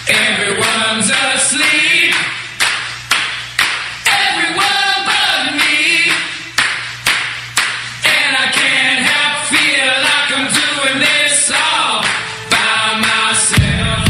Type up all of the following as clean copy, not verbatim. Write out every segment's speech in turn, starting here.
Everyone's asleep. Everyone but me. And I can't help feel like I'm doing this all by myself.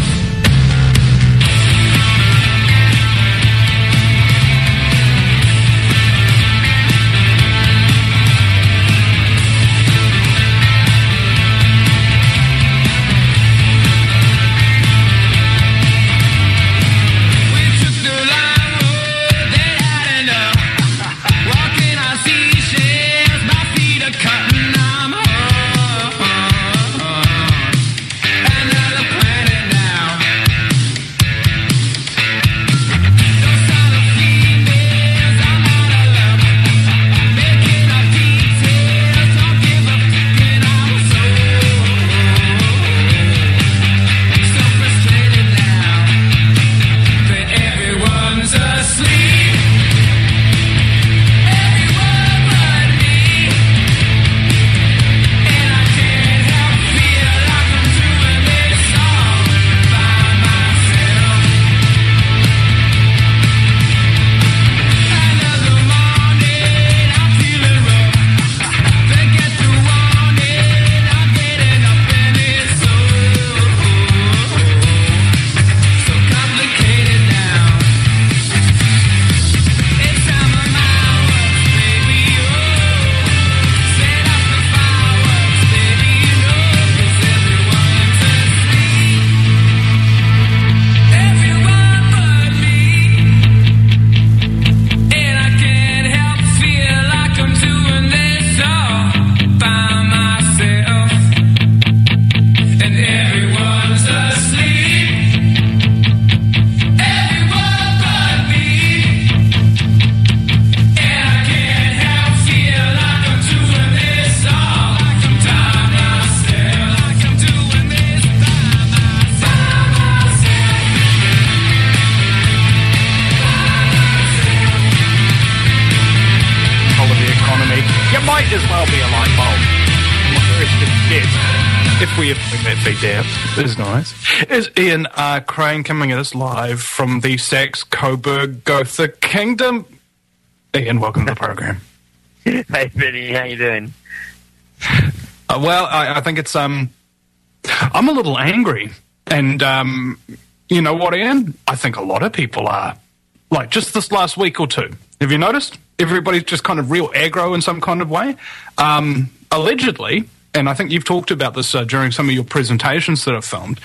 Is nice. Is Ian Crane coming at us live from the Saxe-Coburg Gotha Kingdom. Ian, welcome to the program. Hey, Vinny, how you doing? Well, I think it's I'm a little angry, and you know what, Ian? I think a lot of people are. Like just this last week or two, have you noticed? Everybody's just kind of real aggro in some kind of way. Allegedly. And I think you've talked about this during some of your presentations that I've filmed,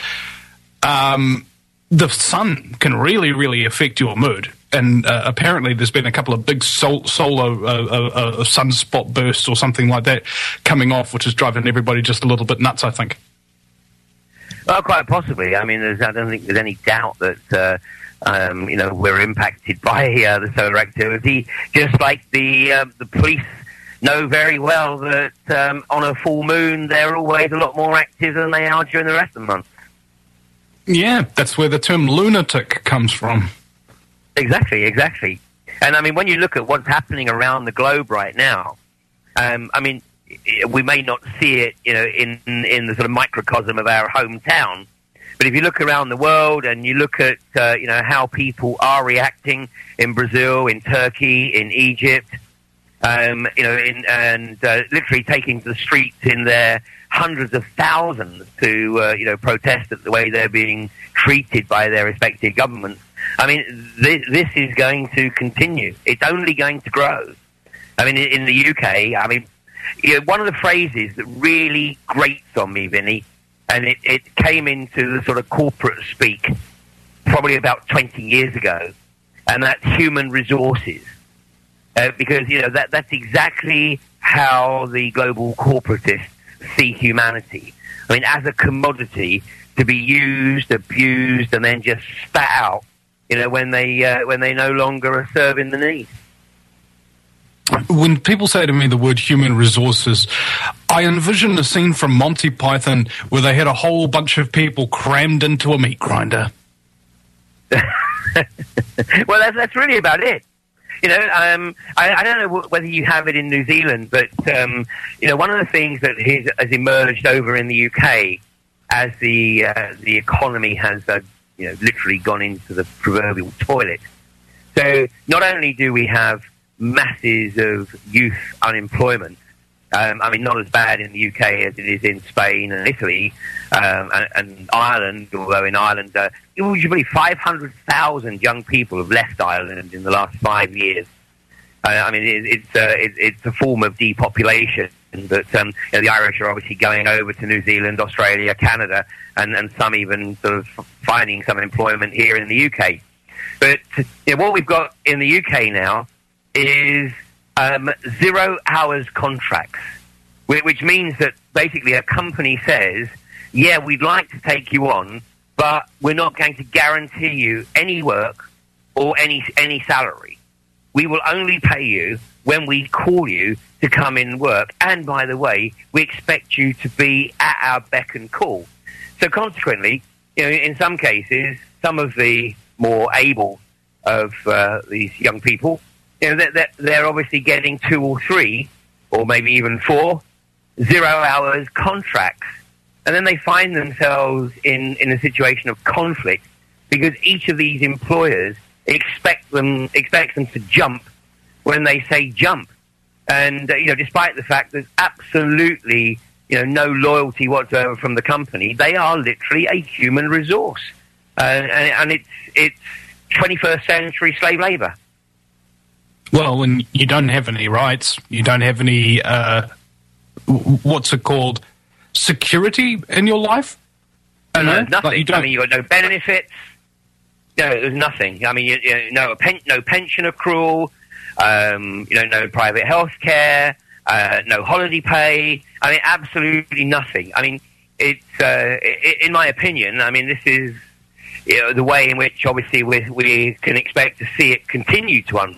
the sun can really, really affect your mood. And apparently there's been a couple of big solar sunspot bursts or something like that coming off, which is driving everybody just a little bit nuts, I think. Well, quite possibly. I mean, I don't think there's any doubt that, we're impacted by the solar activity, just like the police know very well that on a full moon they're always a lot more active than they are during the rest of the month. Yeah, that's where the term lunatic comes from. Exactly. And I mean, when you look at what's happening around the globe right now, we may not see it, in the sort of microcosm of our hometown, but if you look around the world and you look at, how people are reacting in Brazil, in Turkey, in Egypt, literally taking to the streets in their hundreds of thousands to, protest at the way they're being treated by their respective governments. I mean, this is going to continue. It's only going to grow. I mean, in the UK, one of the phrases that really grates on me, Vinny, and it came into the sort of corporate speak probably about 20 years ago, and that's human resources. Because, that's exactly how the global corporatists see humanity. I mean, as a commodity to be used, abused, and then just spat out, when they no longer are serving the need. When people say to me the word human resources, I envision a scene from Monty Python where they had a whole bunch of people crammed into a meat grinder. Well, that's really about it. I don't know whether you have it in New Zealand, but, one of the things that has emerged over in the UK as the economy has, literally gone into the proverbial toilet. So not only do we have masses of youth unemployment, not as bad in the UK as it is in Spain and Italy and Ireland, although in Ireland, usually 500,000 young people have left Ireland in the last 5 years. It's a form of depopulation, but the Irish are obviously going over to New Zealand, Australia, Canada, and some even sort of finding some employment here in the UK. But what we've got in the UK now is 0 hours contracts, which means that basically a company says, yeah, we'd like to take you on, but we're not going to guarantee you any work or any salary. We will only pay you when we call you to come in work. And by the way, we expect you to be at our beck and call. So consequently, in some cases, some of the more able of these young people, they're obviously getting 2 or 3, or maybe even 4, 0 hours contracts. And then they find themselves in a situation of conflict because each of these employers expects them to jump when they say jump. And, despite the fact there's absolutely, no loyalty whatsoever from the company, they are literally a human resource. And it's 21st century slave labor. Well, when you don't have any rights, you don't have any, what's it called, security in your life? No, nothing. You've got no benefits. No, there's nothing. No pension accrual, no private health care, no holiday pay. Absolutely nothing. It's, in my opinion, this is the way in which obviously we can expect to see it continue to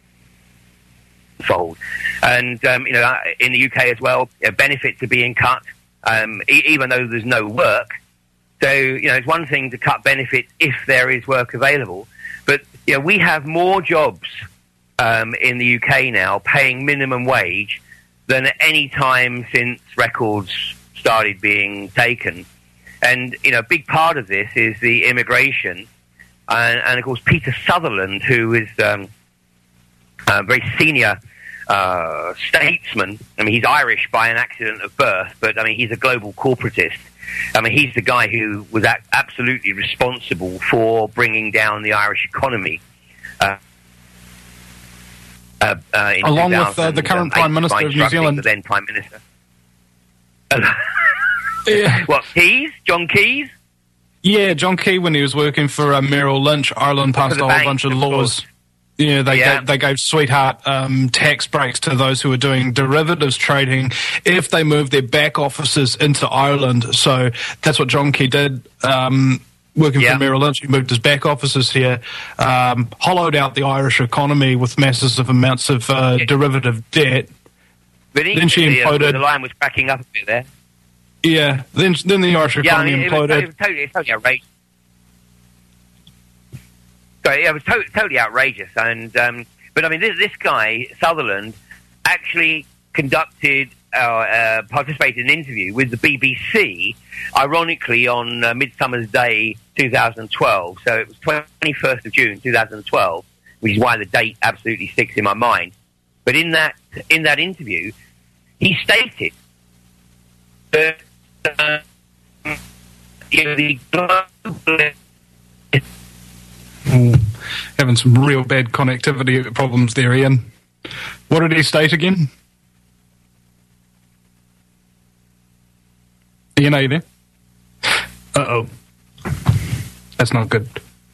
unfold. And, in the UK as well, benefits are being cut, even though there's no work. So, it's one thing to cut benefits if there is work available. But, we have more jobs in the UK now paying minimum wage than at any time since records started being taken. And, a big part of this is the immigration. And of course, Peter Sutherland, who is a very senior statesman. He's Irish by an accident of birth, but, he's a global corporatist. He's the guy who was absolutely responsible for bringing down the Irish economy. Along with the current Prime Minister of New Zealand. The then Prime Minister. Yeah. What, Keyes? John Keyes? Yeah, John Key, when he was working for Merrill Lynch, Ireland passed a whole bunch of laws. Yeah, they gave sweetheart tax breaks to those who were doing derivatives trading if they moved their back offices into Ireland. So that's what John Key did. Working for Merrill Lynch, he moved his back offices here, hollowed out the Irish economy with massive amounts of derivative debt. But then she imploded. The line was cracking up a bit there. Yeah, then the Irish economy imploded. It was totally outrageous. Sorry, it was totally outrageous. And but this guy Sutherland actually conducted, participated in an interview with the BBC, ironically on Midsummer's Day 2012. So it was 21st of June 2012, which is why the date absolutely sticks in my mind. But in that interview, he stated that the global having some real bad connectivity problems there, Ian. What did he state again? Ian, are you there? Uh-oh. That's not good.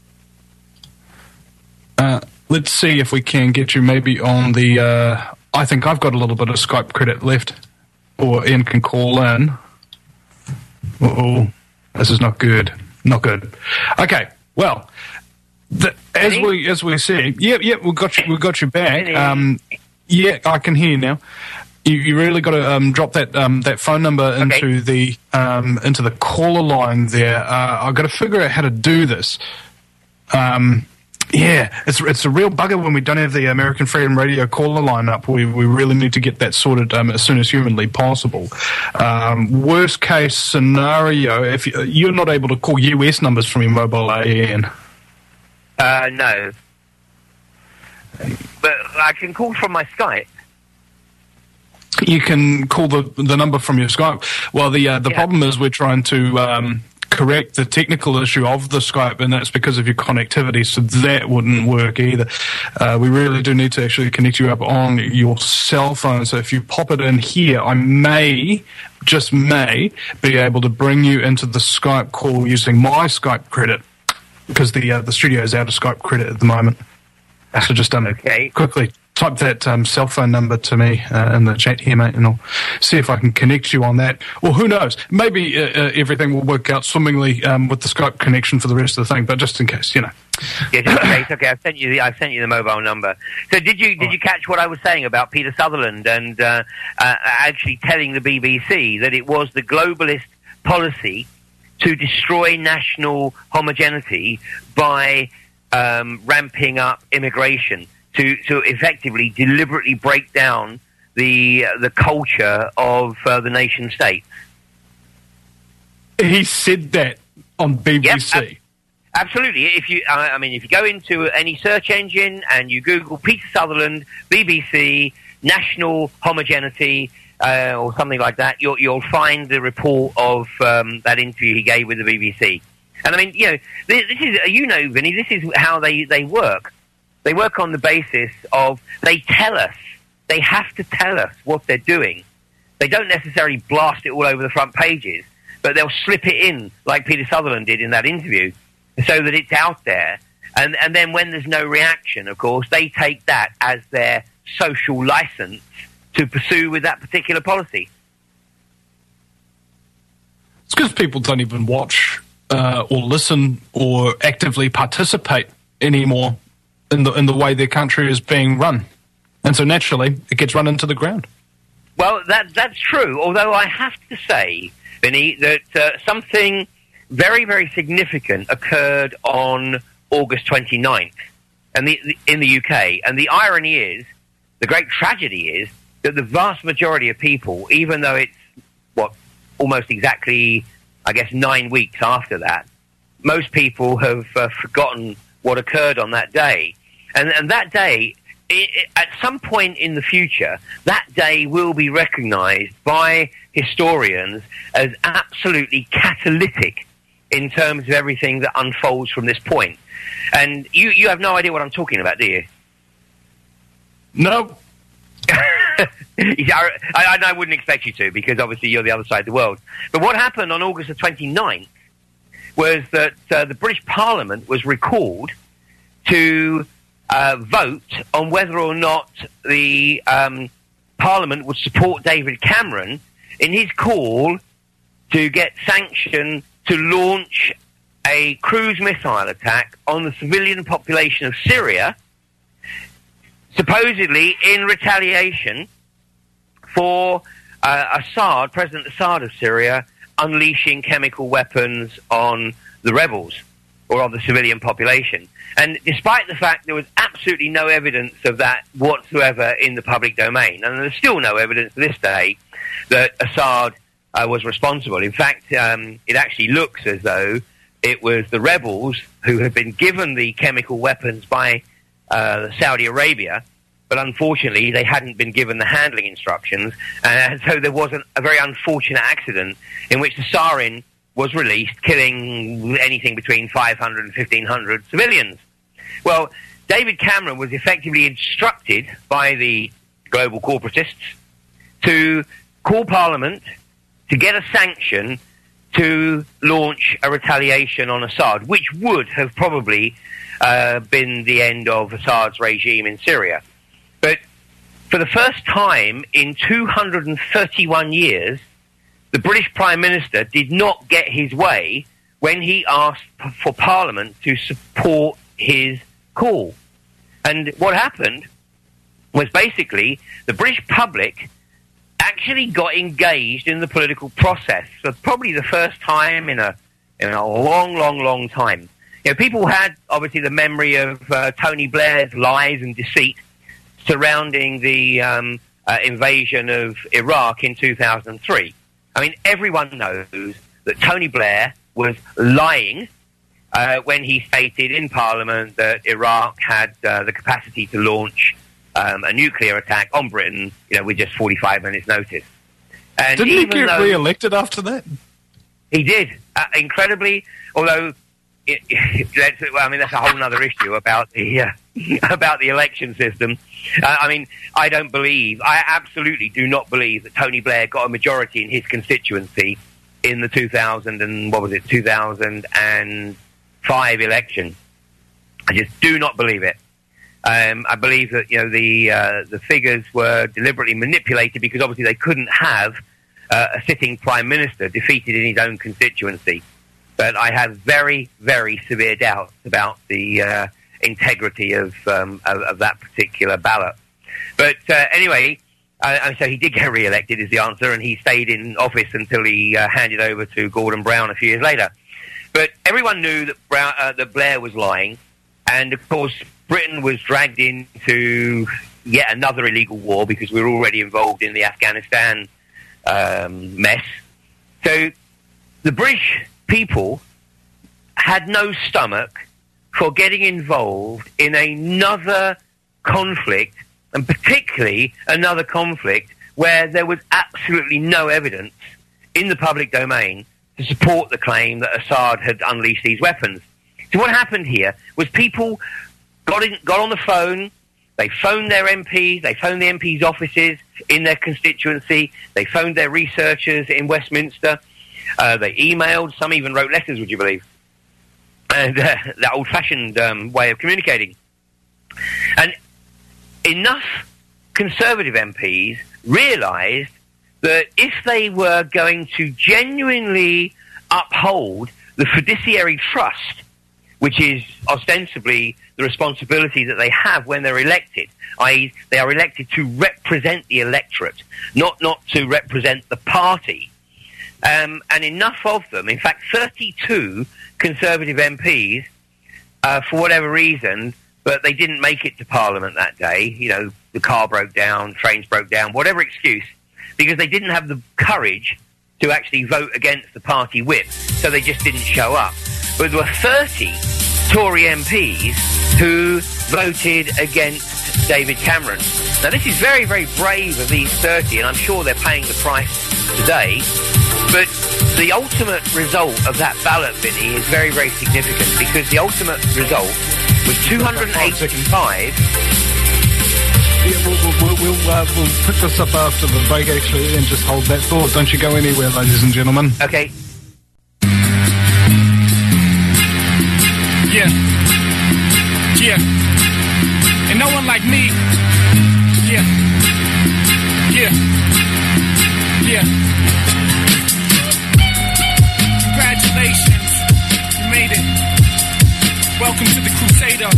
Let's see if we can get you maybe on the... I think I've got a little bit of Skype credit left. Or Ian can call in. Uh-oh. This is not good. Not good. Okay, well... As we said, we got you back. Yeah, I can hear you now. You really got to drop that phone number into the caller line there. I've got to figure out how to do this. Yeah, it's a real bugger when we don't have the American Freedom Radio caller line up. We really need to get that sorted as soon as humanly possible. Worst case scenario, if you're not able to call US numbers from your mobile, Ian? No. But I can call from my Skype. You can call the number from your Skype. Well, the problem is we're trying to correct the technical issue of the Skype, and that's because of your connectivity, so that wouldn't work either. We really do need to actually connect you up on your cell phone, so if you pop it in here, I may be able to bring you into the Skype call using my Skype credit, because the studio is out of Skype credit at the moment. So just quickly type that cell phone number to me in the chat here, mate, and I'll see if I can connect you on that. Or who knows? Maybe everything will work out swimmingly with the Skype connection for the rest of the thing. But just in case, Yeah, just in case. Okay, I've sent you the mobile number. So did you catch what I was saying about Peter Sutherland and actually telling the BBC that it was the globalist policy to destroy national homogeneity by ramping up immigration? To effectively, deliberately break down the culture of the nation state. He said that on BBC. Yep, absolutely. If you go into any search engine and you Google Peter Sutherland, BBC, national homogeneity, or something like that, you'll find the report of that interview he gave with the BBC. And I mean, this is, Vinny, this is how they work. They work on the basis of they have to tell us what they're doing. They don't necessarily blast it all over the front pages, but they'll slip it in like Peter Sutherland did in that interview so that it's out there. And then when there's no reaction, of course, they take that as their social license to pursue with that particular policy. It's because people don't even watch or listen or actively participate anymore in the way their country is being run. And so naturally, it gets run into the ground. Well, that's true, although I have to say, Vinny, that something very, very significant occurred on August 29th in the UK. And the irony is, the great tragedy is, that the vast majority of people, even though it's, almost exactly, 9 weeks after that, most people have forgotten what occurred on that day. And that day, at some point in the future, that day will be recognized by historians as absolutely catalytic in terms of everything that unfolds from this point. And you have no idea what I'm talking about, do you? No. I wouldn't expect you to, because obviously you're the other side of the world. But what happened on August the 29th was that the British Parliament was recalled to vote on whether or not the Parliament would support David Cameron in his call to get sanction to launch a cruise missile attack on the civilian population of Syria, supposedly in retaliation for President Assad of Syria, unleashing chemical weapons on the rebels or on the civilian population. And despite the fact there was absolutely no evidence of that whatsoever in the public domain, and there's still no evidence to this day that Assad was responsible. In fact, it actually looks as though it was the rebels who had been given the chemical weapons by Saudi Arabia, but unfortunately they hadn't been given the handling instructions, and so there was a very unfortunate accident in which the sarin was released, killing anything between 500 and 1,500 civilians. Well, David Cameron was effectively instructed by the global corporatists to call Parliament to get a sanction to launch a retaliation on Assad, which would have probably been the end of Assad's regime in Syria. But for the first time in 231 years, the British Prime Minister did not get his way when he asked for Parliament to support his call. And what happened was basically the British public actually got engaged in the political process for probably the first time in a long time. people had obviously the memory of Tony Blair's lies and deceit surrounding the invasion of Iraq in 2003. I mean, everyone knows that Tony Blair was lying when he stated in Parliament that Iraq had the capacity to launch a nuclear attack on Britain, with just 45 minutes' notice. And didn't he get re-elected after that? He did, incredibly. Although, that's a whole other issue about the election system. I absolutely do not believe that Tony Blair got a majority in his constituency in the 2005 election. I just do not believe it. I believe that the figures were deliberately manipulated because obviously they couldn't have a sitting prime minister defeated in his own constituency. But I have very, very severe doubts about the integrity of that particular ballot. But anyway, so he did get re-elected is the answer, and he stayed in office until he handed over to Gordon Brown a few years later. But everyone knew that Blair was lying, and of course Britain was dragged into yet another illegal war because we were already involved in the Afghanistan mess. So the British people had no stomach for getting involved in another conflict, and particularly another conflict where there was absolutely no evidence in the public domain to support the claim that Assad had unleashed these weapons. So what happened here was people got on the phone, they phoned their MPs, they phoned the MPs' offices in their constituency, they phoned their researchers in Westminster, they emailed, some even wrote letters, would you believe? And that old-fashioned way of communicating. And enough Conservative MPs realised that if they were going to genuinely uphold the fiduciary trust, which is ostensibly the responsibility that they have when they're elected, i.e. they are elected to represent the electorate, not to represent the party. And enough of them, in fact 32 Conservative MPs, for whatever reason, but they didn't make it to Parliament that day, the car broke down, trains broke down, whatever excuse, because they didn't have the courage to actually vote against the party whip, so they just didn't show up. But there were 30 Tory MPs who voted against David Cameron. Now, this is very, very brave of these 30, and I'm sure they're paying the price today. But the ultimate result of that ballot, Vinny, is very, very significant, because the ultimate result was 285. Yeah, we'll pick this up after the break, actually, and just hold that thought. Don't you go anywhere, ladies and gentlemen. Okay. Yeah. And no one like me. Yeah. Congratulations. You made it. Welcome to the Crusader.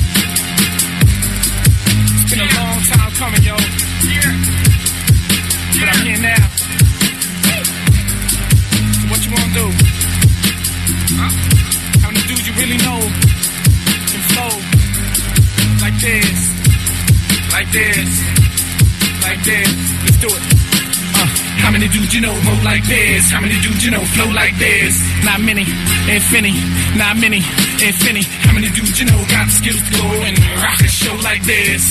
It's been a long time coming, yo. But I'm here now. So what you wanna do? How many dudes you really know can flow like this, like this, like this? Let's do it. How many dudes you know roll like this? How many dudes you know flow like this? Not many, infinity. Not many, infinity. How many dudes you know got the skills to go and rock a show like this?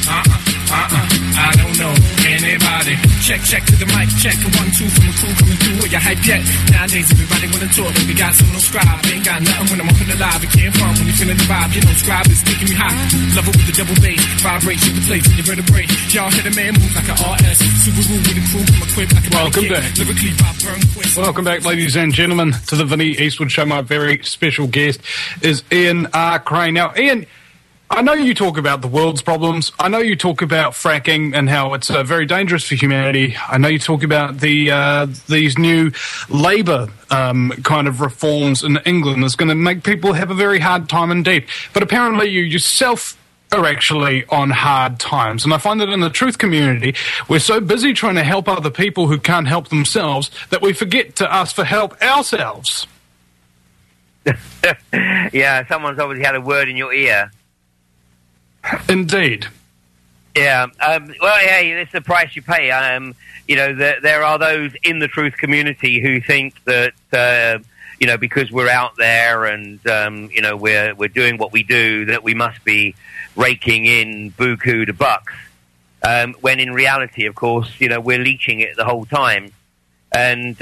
I don't know anybody. Check to the mic, check a 1, 2 from a crew coming through. Are you hype yet? Nowadays everybody wanna talk, but we got some no scribe. Ain't got nothing when I'm up in the live. It can't fun when you feeling the vibe. You know, scribe is taking me high. Love it with the double bass, vibration, the place in your vertebrae. Y'all hear the man move like an RS. Subaru with a crew from equipped like a Welcome back. Lyrically, pop, burn, quick. Welcome back, ladies and gentlemen, to the Vinny Eastwood Show. My very special guest is Ian R. Crane. Now, Ian, I know you talk about the world's problems. I know you talk about fracking and how it's very dangerous for humanity. I know you talk about these new Labour kind of reforms in England that's going to make people have a very hard time indeed. But apparently you yourself are actually on hard times. And I find that in the truth community, we're so busy trying to help other people who can't help themselves that we forget to ask for help ourselves. Yeah, someone's obviously had a word in your ear. Indeed. Yeah. Well, hey, it's the price you pay. There are those in the truth community who think that, because we're out there and, we're doing what we do, that we must be raking in buku to bucks. When in reality, of course, we're leeching it the whole time. And,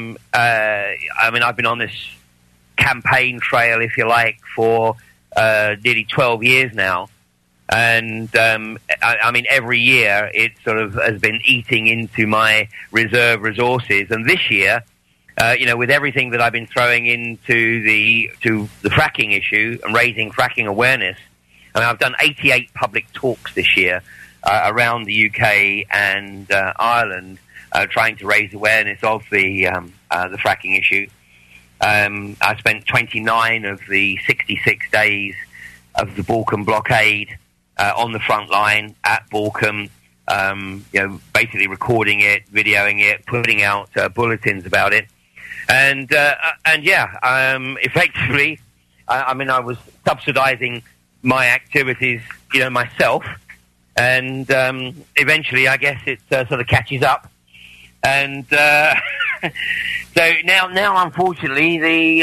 I've been on this campaign trail, if you like, for nearly 12 years now. And, every year it sort of has been eating into my reserve resources. And this year, with everything that I've been throwing into the fracking issue and raising fracking awareness, I've done 88 public talks this year around the UK and Ireland, trying to raise awareness of the fracking issue. I spent 29 of the 66 days of the Borkum blockade on the front line at Borkum, basically recording it, videoing it, putting out bulletins about it. And effectively, I was subsidizing my activities, myself. And eventually, I guess it sort of catches up. And so now, unfortunately,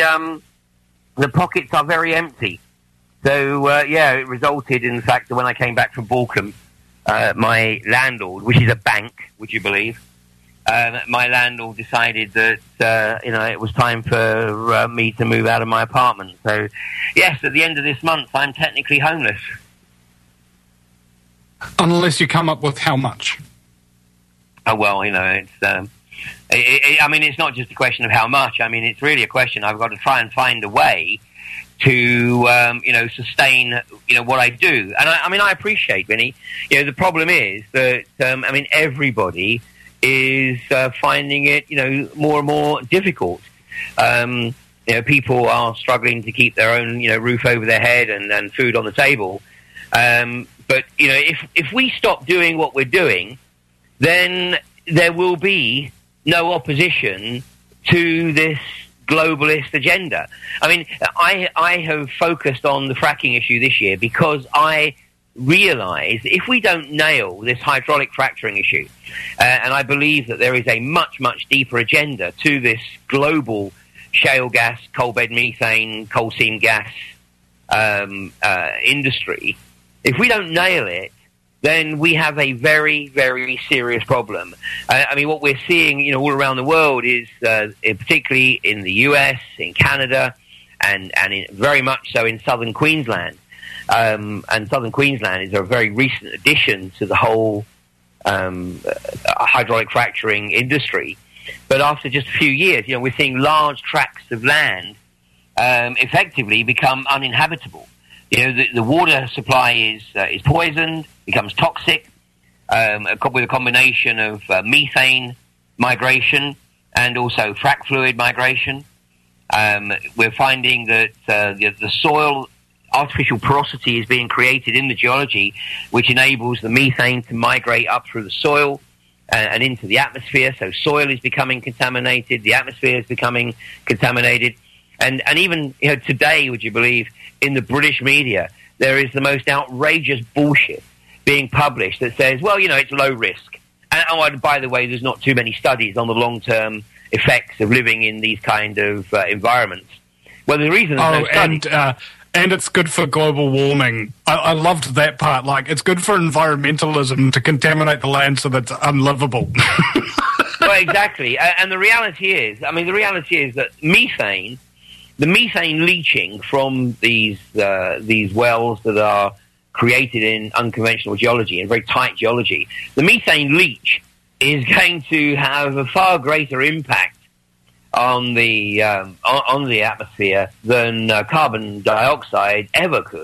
the pockets are very empty. So, it resulted in the fact that when I came back from Borkum, my landlord, which is a bank, would you believe, my landlord decided that, it was time for me to move out of my apartment. So, yes, at the end of this month, I'm technically homeless. Unless you come up with how much. Oh, well, it's... it's not just a question of how much. It's really a question. I've got to try and find a way to, sustain, what I do. And I appreciate, Vinny, the problem is that, everybody is finding it, more and more difficult. People are struggling to keep their own, roof over their head and food on the table. But, if we stop doing what we're doing, then there will be no opposition to this globalist agenda. I have focused on the fracking issue this year because I realize if we don't nail this hydraulic fracturing issue, and I believe that there is a much, much deeper agenda to this global shale gas, coal bed methane, coal seam gas industry, if we don't nail it, then we have a very, very serious problem. What we're seeing, all around the world is, particularly in the US, in Canada, and very much so in southern Queensland. And southern Queensland is a very recent addition to the whole hydraulic fracturing industry. But after just a few years, we're seeing large tracts of land effectively become uninhabitable. The water supply is poisoned, becomes toxic, with a combination of methane migration and also frac fluid migration. We're finding that the soil, artificial porosity is being created in the geology, which enables the methane to migrate up through the soil and into the atmosphere. So soil is becoming contaminated, the atmosphere is becoming contaminated. And even today, would you believe, in the British media, there is the most outrageous bullshit being published that says, well, it's low risk. And by the way, there's not too many studies on the long-term effects of living in these kind of environments. Well, the reason there's no studies... And it's good for global warming. I loved that part. Like, it's good for environmentalism to contaminate the land so that it's unlivable. Well, exactly. And the reality is that the methane leaching from these wells that are created in unconventional geology and very tight geology, the methane leach is going to have a far greater impact on the atmosphere than carbon dioxide ever could.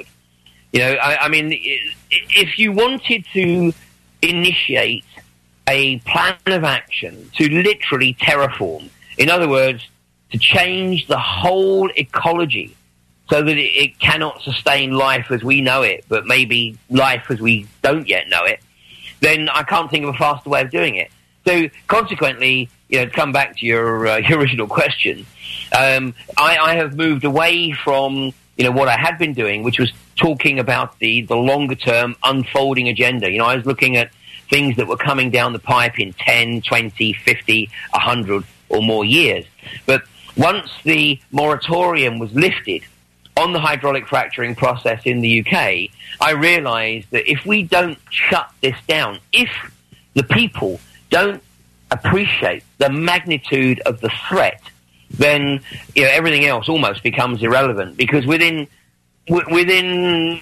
If you wanted to initiate a plan of action to literally terraform, in other words, to change the whole ecology so that it cannot sustain life as we know it, but maybe life as we don't yet know it, then I can't think of a faster way of doing it. So consequently, to come back to your original question, I have moved away from what I had been doing, which was talking about the longer term unfolding agenda. I was looking at things that were coming down the pipe in 10, 20, 50, 100 or more years. But once the moratorium was lifted on the hydraulic fracturing process in the UK, I realized that if we don't shut this down, if the people don't appreciate the magnitude of the threat, then everything else almost becomes irrelevant, because within 2,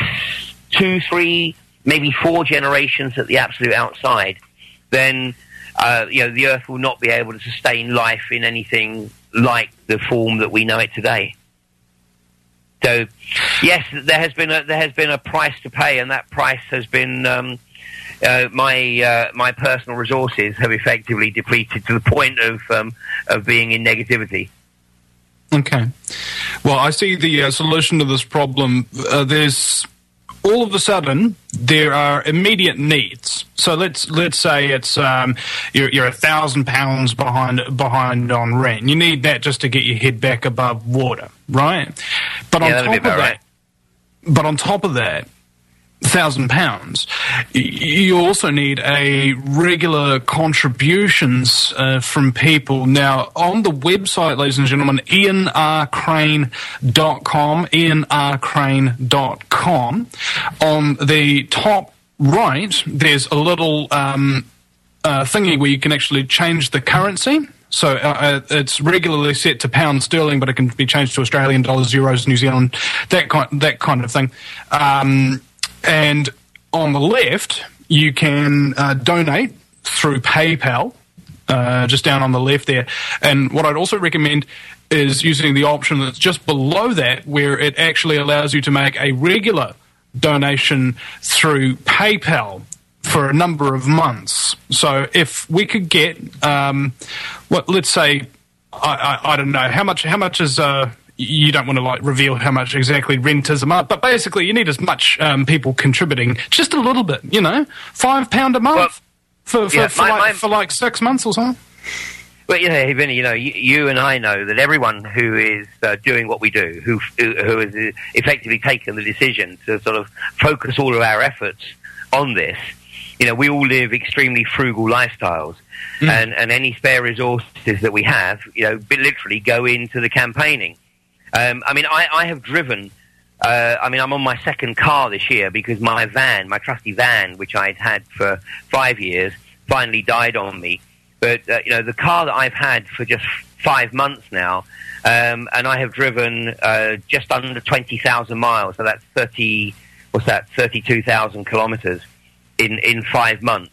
3, maybe 4 generations at the absolute outside, then the Earth will not be able to sustain life in anything like the form that we know it today. So, yes, there has been a price to pay, and that price has been my personal resources have effectively depleted to the point of being in negativity. Okay. Well, I see the solution to this problem. There's all of a sudden there are immediate needs. So let's say it's you're £1,000 behind on rent. You need that just to get your head back above water, right? But on top of that, £1,000, you also need a regular contributions from people. Now, on the website, ladies and gentlemen, ianrcrane.com, ianrcrane.com, on the top right, there's a little thingy where you can actually change the currency. So it's regularly set to pound sterling, but it can be changed to Australian dollars, euros, New Zealand, that kind of thing. And on the left, you can donate through PayPal, just down on the left there. And what I'd also recommend is using the option that's just below that, where it actually allows you to make a regular donation through PayPal for a number of months. So if we could get, let's say, I don't know, how much is... you don't want to reveal how much exactly rent is a month, but basically you need as much people contributing, just a little bit, £5 a month for 6 months or something. Well, Vinny, you and I know that everyone who is doing what we do, who has effectively taken the decision to sort of focus all of our efforts on this, we all live extremely frugal lifestyles, and any spare resources that we have, literally go into the campaigning. I have driven, I'm on my second car this year because my trusty van, which I'd had for 5 years, finally died on me. But, the car that I've had for just 5 months now, and I have driven just under 20,000 miles, so that's 32,000 kilometers in 5 months.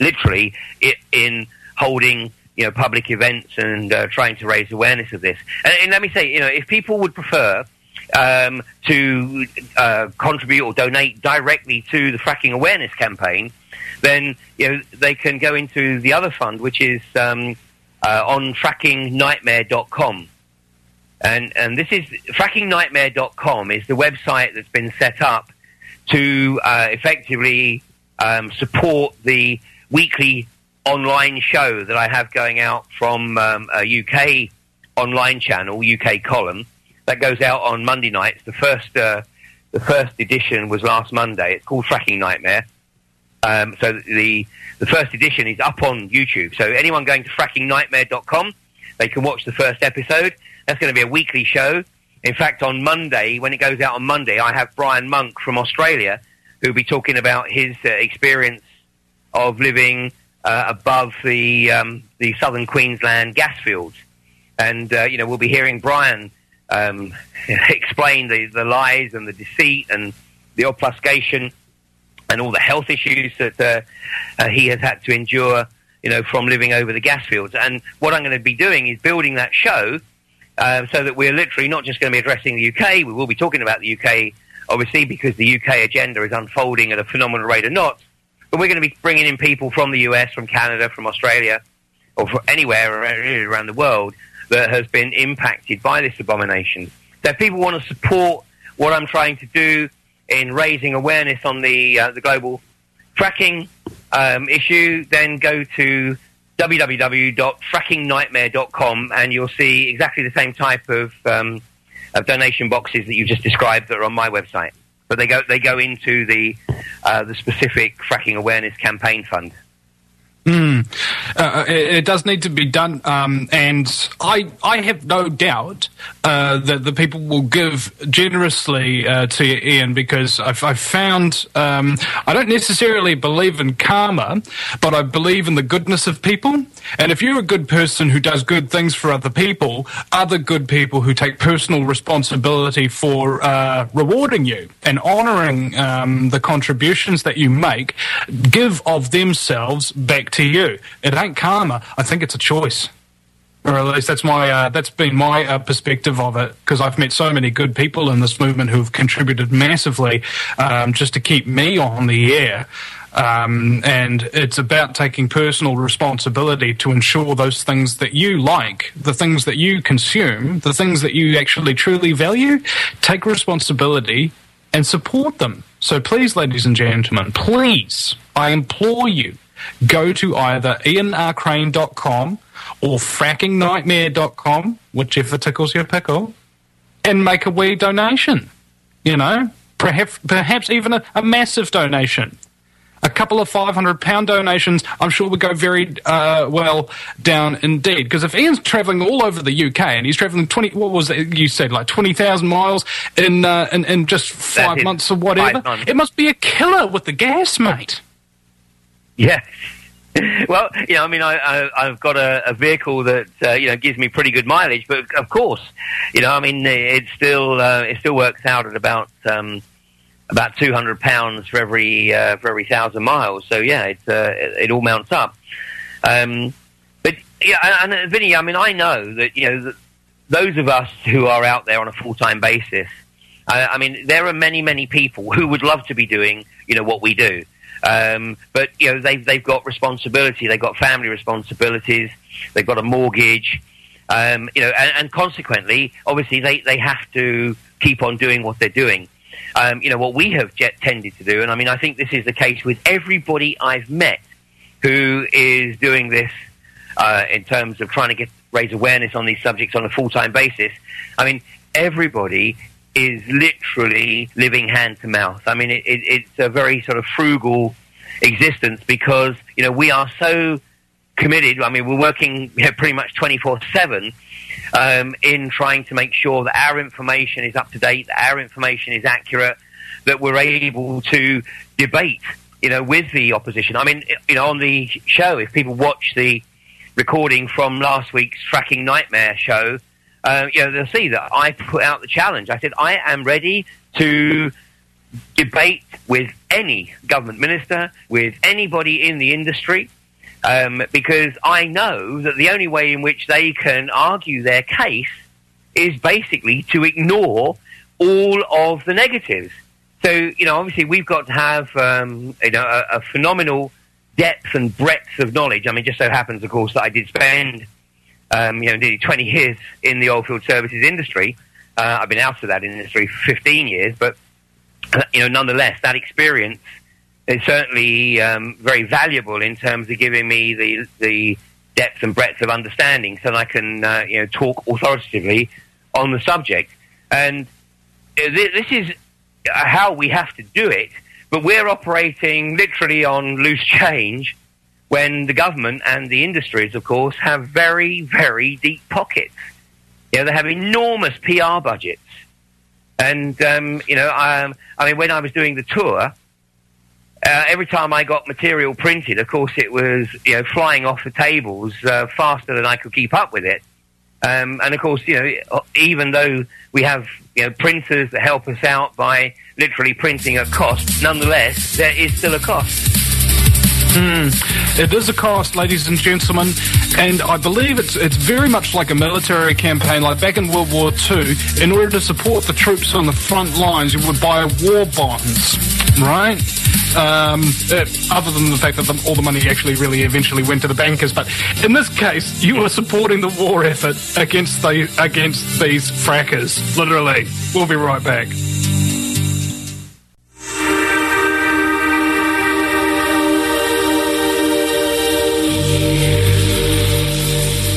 In holding public events and trying to raise awareness of this. And let me say, if people would prefer to contribute or donate directly to the fracking awareness campaign, then they can go into the other fund, which is on frackingnightmare.com. And this is frackingnightmare.com is the website that's been set up to effectively support the weekly online show that I have going out from a UK online channel, UK column, that goes out on Monday nights. The first edition was last Monday. It's called Fracking Nightmare. So the first edition is up on YouTube. So anyone going to frackingnightmare.com, they can watch the first episode. That's going to be a weekly show. In fact, on Monday, when it goes out on Monday, I have Brian Monk from Australia, who'll be talking about his experience of living above the southern Queensland gas fields. And, we'll be hearing Brian explain the lies and the deceit and the obfuscation and all the health issues that he has had to endure, from living over the gas fields. And what I'm going to be doing is building that show so that we're literally not just going to be addressing the UK. We will be talking about the UK, obviously, because the UK agenda is unfolding at a phenomenal rate of knots. But we're going to be bringing in people from the US, from Canada, from Australia, or from anywhere around the world that has been impacted by this abomination. So if people want to support what I'm trying to do in raising awareness on the global fracking issue, then go to www.frackingnightmare.com, and you'll see exactly the same type of donation boxes that you just described that are on my website. But they go into the specific fracking awareness campaign fund. It does need to be done, and I have no doubt that the people will give generously to you, Ian, because I've found I don't necessarily believe in karma, but I believe in the goodness of people. And if you're a good person who does good things for other good people who take personal responsibility for rewarding you and honouring the contributions that you make, give of themselves back to you. It ain't karma. I think it's a choice, or at least that's been my perspective of it. Because I've met so many good people in this movement who've contributed massively just to keep me on the air. And it's about taking personal responsibility to ensure those things that you like, the things that you consume, the things that you actually truly value. Take responsibility and support them. So please, ladies and gentlemen, please, I implore you, go to either ianrcrane.com or frackingnightmare.com, whichever tickles your pickle, and make a wee donation. You know, perhaps even a massive donation. A couple of £500 donations, I'm sure would go very well down indeed. Because if Ian's travelling all over the UK and he's travelling 20,000 miles in just 5 months or whatever, it must be a killer with the gas, mate. Yes. Well, I mean, I've got a vehicle that gives me pretty good mileage, but of course, I mean, it still works out at about £200 for every 1,000 miles. So yeah, it all mounts up. But yeah, and Vinny, I mean, I know that that those of us who are out there on a full-time basis, I mean, there are many people who would love to be doing what we do. But they've got responsibility, they've got family responsibilities, they've got a mortgage, and consequently, obviously, they have to keep on doing what they're doing. What we have tended to do, and I mean, I think this is the case with everybody I've met who is doing this in terms of trying to raise awareness on these subjects on a full-time basis. I mean, everybody is literally living hand to mouth. I mean, it's a very sort of frugal existence because, we are so committed. I mean, we're working pretty much 24/7 in trying to make sure that our information is up to date, that our information is accurate, that we're able to debate, with the opposition. I mean, on the show, if people watch the recording from last week's Fracking Nightmare show, they'll see that I put out the challenge. I said, I am ready to debate with any government minister, with anybody in the industry, because I know that the only way in which they can argue their case is basically to ignore all of the negatives. So, obviously we've got to have, a phenomenal depth and breadth of knowledge. I mean, just so happens, of course, that I did spend nearly 20 years in the oilfield services industry. I've been out of that industry for 15 years, but, nonetheless, that experience is certainly very valuable in terms of giving me the depth and breadth of understanding so that I can, talk authoritatively on the subject. And this is how we have to do it, but we're operating literally on loose change when the government and the industries, of course, have very, very deep pockets. They have enormous PR budgets. And, I mean, when I was doing the tour, every time I got material printed, of course, it was, flying off the tables faster than I could keep up with it. And, of course, even though we have, printers that help us out by literally printing at cost, nonetheless, there is still a cost. It is a cost, ladies and gentlemen, and I believe it's very much like a military campaign, like back in World War II. In order to support the troops on the front lines, you would buy war bonds, right? Other than the fact that all the money actually really eventually went to the bankers, but in this case, you are supporting the war effort against these frackers, literally. We'll be right back.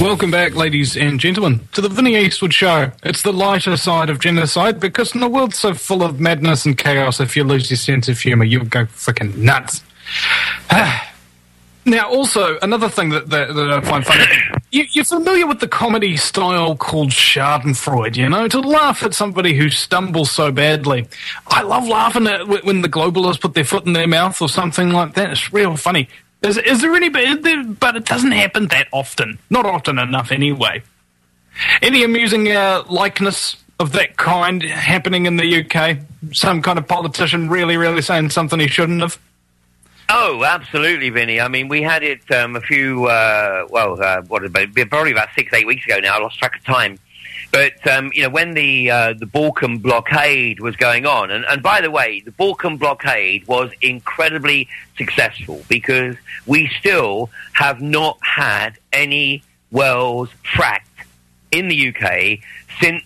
Welcome back, ladies and gentlemen, to the Vinny Eastwood Show. It's the lighter side of genocide, because in a world so full of madness and chaos, if you lose your sense of humour, you'll go freaking nuts. Now, also, another thing that I find funny, you're familiar with the comedy style called Schadenfreude, you know, to laugh at somebody who stumbles so badly. I love laughing at when the globalists put their foot in their mouth or something like that. It's real funny. Is there any, but it doesn't happen that often. Not often enough anyway. Any amusing likeness of that kind happening in the UK? Some kind of politician really saying something he shouldn't have? Oh, absolutely, Vinny. I mean, we had it a few, probably about 6-8 weeks ago now. I lost track of time. But, when the Balkan blockade was going on, and by the way, the Balkan blockade was incredibly successful because we still have not had any wells fracked in the UK since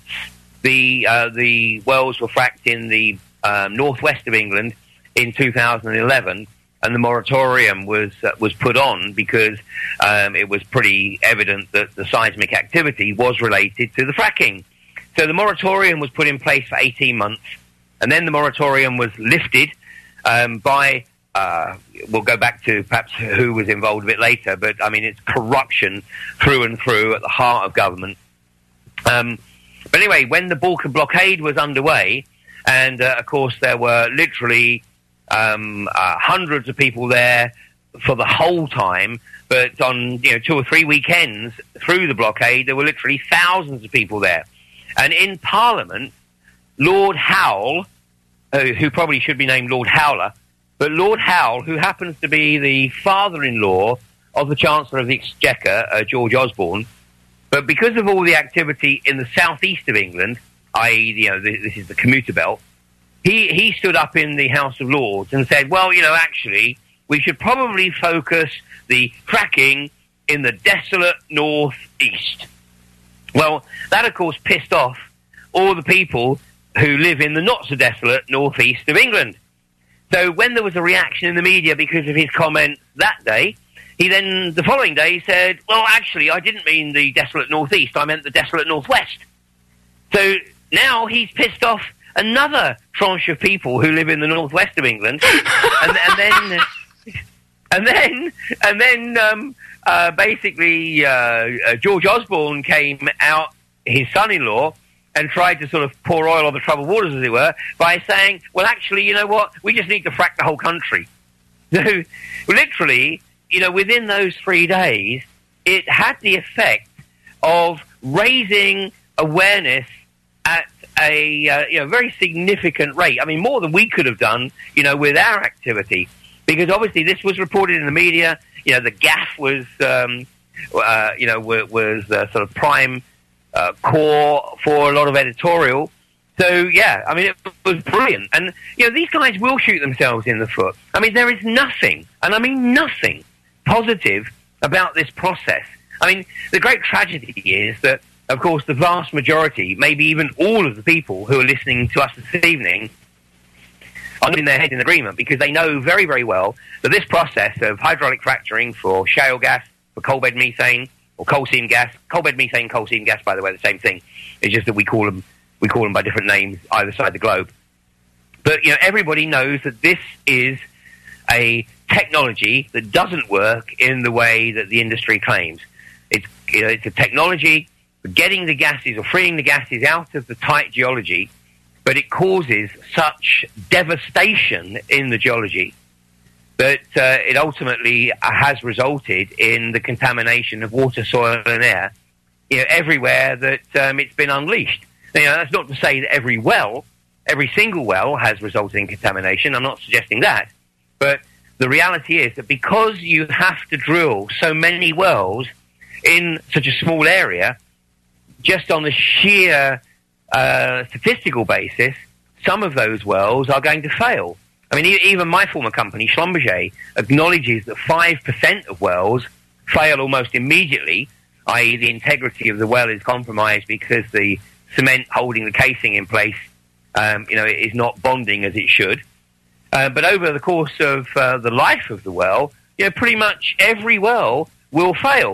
the wells were fracked in the northwest of England in 2011. And the moratorium was put on because it was pretty evident that the seismic activity was related to the fracking. So the moratorium was put in place for 18 months, and then the moratorium was lifted by, we'll go back to perhaps who was involved a bit later, but I mean, it's corruption through and through at the heart of government. But anyway, when the Balkan blockade was underway, and of course there were literally hundreds of people there for the whole time, but on 2 or 3 weekends through the blockade, there were literally thousands of people there. And in Parliament, Lord Howell, who probably should be named Lord Howler, but Lord Howell, who happens to be the father-in-law of the Chancellor of the Exchequer, George Osborne, but because of all the activity in the southeast of England, i.e., this is the commuter belt, he stood up in the House of Lords and said, well, actually, we should probably focus the fracking in the desolate northeast. Well, that, of course, pissed off all the people who live in the not-so-desolate northeast of England. So when there was a reaction in the media because of his comment that day, he then, the following day, said, well, actually, I didn't mean the desolate northeast, I meant the desolate northwest. So now he's pissed off another tranche of people who live in the northwest of England, and then basically George Osborne came out, his son-in-law, and tried to sort of pour oil on the troubled waters, as it were, by saying, well, actually, you know what, we just need to frack the whole country. So, literally, within those 3 days, it had the effect of raising awareness at a very significant rate. I mean, more than we could have done, with our activity, because obviously this was reported in the media. The gaff was, sort of prime core for a lot of editorial. So yeah, I mean, it was brilliant, and these guys will shoot themselves in the foot. I mean, there is nothing, and I mean nothing, positive about this process. I mean, the great tragedy is that, of course, the vast majority, maybe even all of the people who are listening to us this evening, are nodding their head in agreement because they know very, very well that this process of hydraulic fracturing for shale gas, for coal bed methane, or coal seam gas, coal bed methane, coal seam gas, by the way, the same thing. It's just that we call them by different names either side of the globe. But everybody knows that this is a technology that doesn't work in the way that the industry claims. It's a technology getting the gases or freeing the gases out of the tight geology, but it causes such devastation in the geology that it ultimately has resulted in the contamination of water, soil, and air everywhere that it's been unleashed. That's not to say that every single well has resulted in contamination. I'm not suggesting that. But the reality is that because you have to drill so many wells in such a small area, just on the sheer statistical basis, some of those wells are going to fail. I mean, even my former company, Schlumberger, acknowledges that 5% of wells fail almost immediately, i.e. the integrity of the well is compromised because the cement holding the casing in place, is not bonding as it should. But over the course of the life of the well, pretty much every well will fail.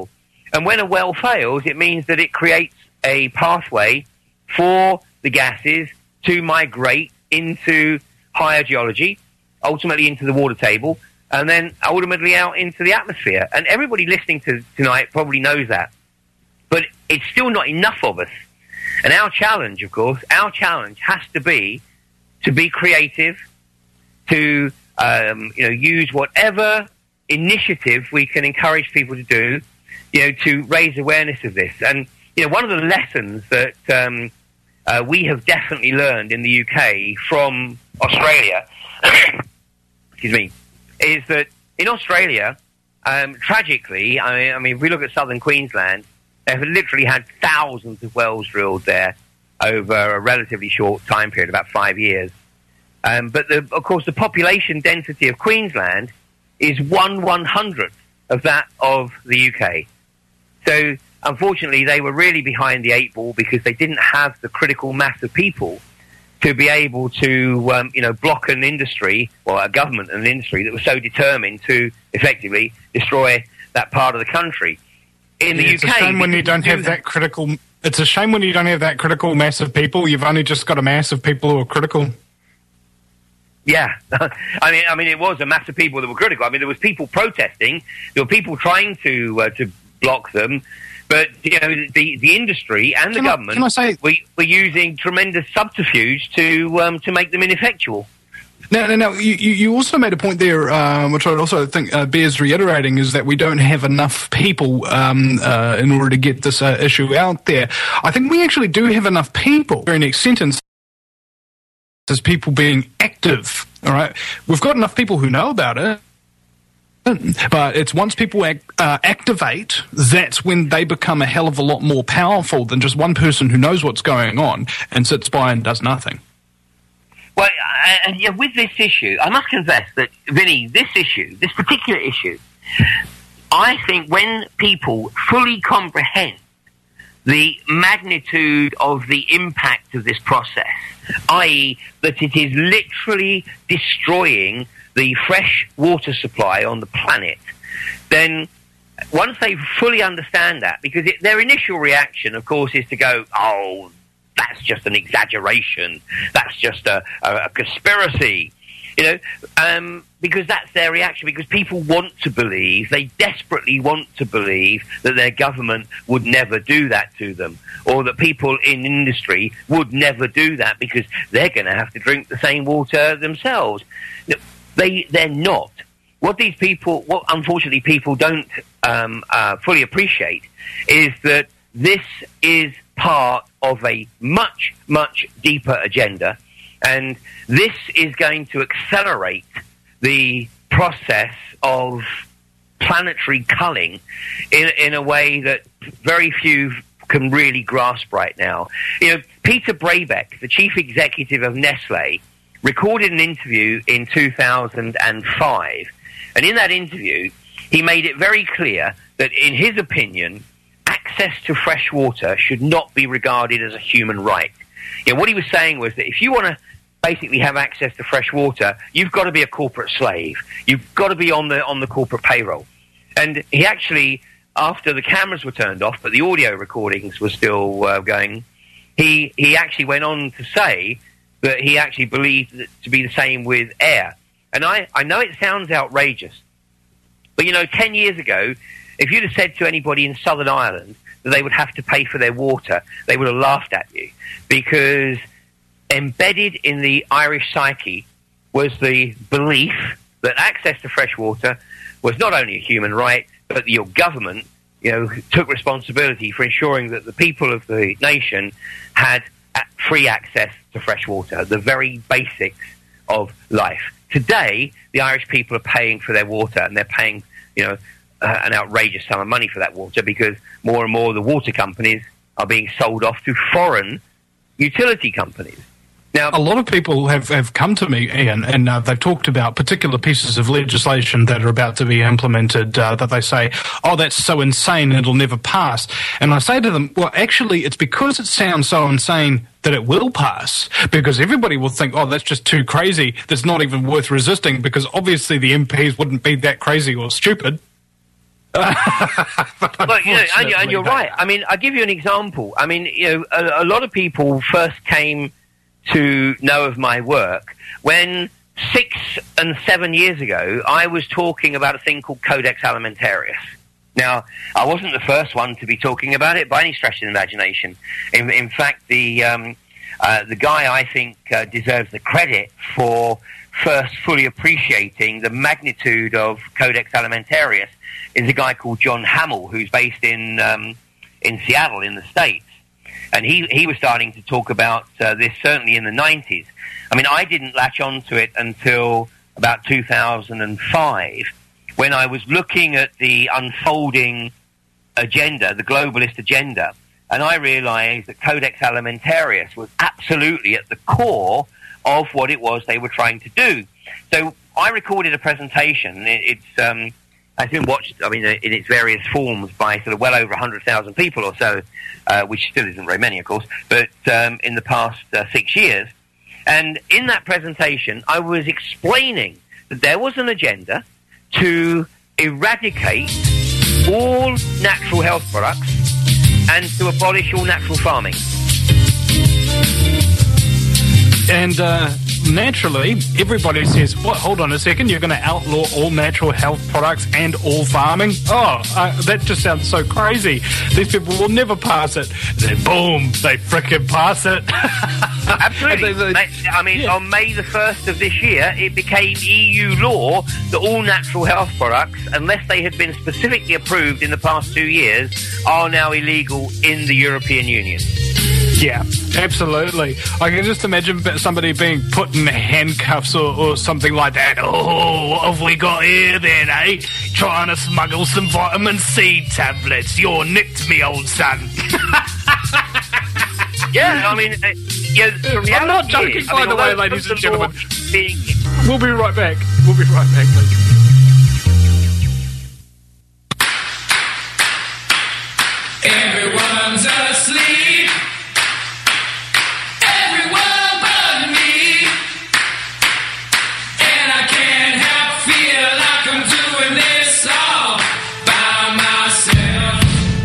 And when a well fails, it means that it creates a pathway for the gases to migrate into higher geology, ultimately into the water table, and then ultimately out into the atmosphere. And everybody listening to tonight probably knows that. But it's still not enough of us. And our challenge, of course, has to be creative, to use whatever initiative we can encourage people to do, to raise awareness of this. And one of the lessons that we have definitely learned in the UK from Australia, excuse me, is that in Australia, tragically, I mean, if we look at southern Queensland, they've literally had thousands of wells drilled there over a relatively short time period, about 5 years. But of course, the population density of Queensland is 1/100th of that of the UK. So, unfortunately, they were really behind the eight ball because they didn't have the critical mass of people to be able to, block an industry, or a government and an industry that was so determined to effectively destroy that part of the country. In the UK, it's a shame when you don't have that critical. It's a shame when you don't have that critical mass of people. You've only just got a mass of people who are critical. Yeah, I mean, it was a mass of people that were critical. I mean, there was people protesting. There were people trying to block them. But the industry and the government were using tremendous subterfuge to make them ineffectual. Now, you also made a point there, which I also think bears reiterating, is that we don't have enough people in order to get this issue out there. I think we actually do have enough people. Very next sentence is people being active. All right, we've got enough people who know about it. But it's once people activate, that's when they become a hell of a lot more powerful than just one person who knows what's going on and sits by and does nothing. Well, with this issue, I must confess that, Vinny, this particular issue, I think when people fully comprehend the magnitude of the impact of this process, i.e. that it is literally destroying the fresh water supply on the planet, then once they fully understand that, because their initial reaction, of course, is to go, oh, that's just an exaggeration, that's just a conspiracy, because that's their reaction, because people want to believe, they desperately want to believe that their government would never do that to them, or that people in industry would never do that because they're going to have to drink the same water themselves. They're not. What unfortunately people don't fully appreciate is that this is part of a much, much deeper agenda, and this is going to accelerate the process of planetary culling in a way that very few can really grasp right now. Peter Brabeck, the chief executive of Nestle, recorded an interview in 2005, and in that interview he made it very clear that in his opinion access to fresh water should not be regarded as a human right. What he was saying was that if you want to basically have access to fresh water, you've got to be a corporate slave. You've got to be on the corporate payroll. And he actually, after the cameras were turned off but the audio recordings were still going, he actually went on to say that he actually believed it to be the same with air. And I know it sounds outrageous, but 10 years ago, if you'd have said to anybody in Southern Ireland that they would have to pay for their water, they would have laughed at you, because embedded in the Irish psyche was the belief that access to fresh water was not only a human right, but that your government, took responsibility for ensuring that the people of the nation had free access to fresh water, the very basics of life. Today, the Irish people are paying for their water, and they're paying, an outrageous sum of money for that water, because more and more of the water companies are being sold off to foreign utility companies. Now, a lot of people have come to me, Ian, and they've talked about particular pieces of legislation that are about to be implemented that they say, oh, that's so insane, it'll never pass. And I say to them, well, actually, it's because it sounds so insane that it will pass, because everybody will think, oh, that's just too crazy, that's not even worth resisting, because obviously the MPs wouldn't be that crazy or stupid. But, and you're right. I mean, I'll give you an example. I mean, a lot of people first came to know of my work when 6 and 7 years ago, I was talking about a thing called Codex Alimentarius. Now, I wasn't the first one to be talking about it by any stretch of the imagination. In fact, the guy I think deserves the credit for first fully appreciating the magnitude of Codex Alimentarius is a guy called John Hamill, who's based in Seattle in the States. And he was starting to talk about this certainly in the 90s. I mean, I didn't latch on to it until about 2005, when I was looking at the unfolding agenda, the globalist agenda, and I realized that Codex Alimentarius was absolutely at the core of what it was they were trying to do. So I recorded a presentation. It's been watched, I mean, in its various forms by sort of well over 100,000 people or so, which still isn't very many, of course, but in the past 6 years. And in that presentation, I was explaining that there was an agenda to eradicate all natural health products and to abolish all natural farming. And naturally, everybody says, what, hold on a second, you're going to outlaw all natural health products and all farming? Oh, that just sounds so crazy. These people will never pass it. Then boom, they frickin' pass it. Absolutely. I mean, on May the 1st of this year, it became EU law that all natural health products, unless they had been specifically approved in the past 2 years, are now illegal in the European Union. Yeah, absolutely. I can just imagine somebody being put in handcuffs or something like that. Oh, what have we got here then, eh? Trying to smuggle some vitamin C tablets. You're nicked, me old son. Yeah, I mean, I'm not joking, by the way, ladies and gentlemen. We'll be right back. We'll be right back. Everyone's asleep. Everyone but me. And I can't help feel like I'm doing this all by myself.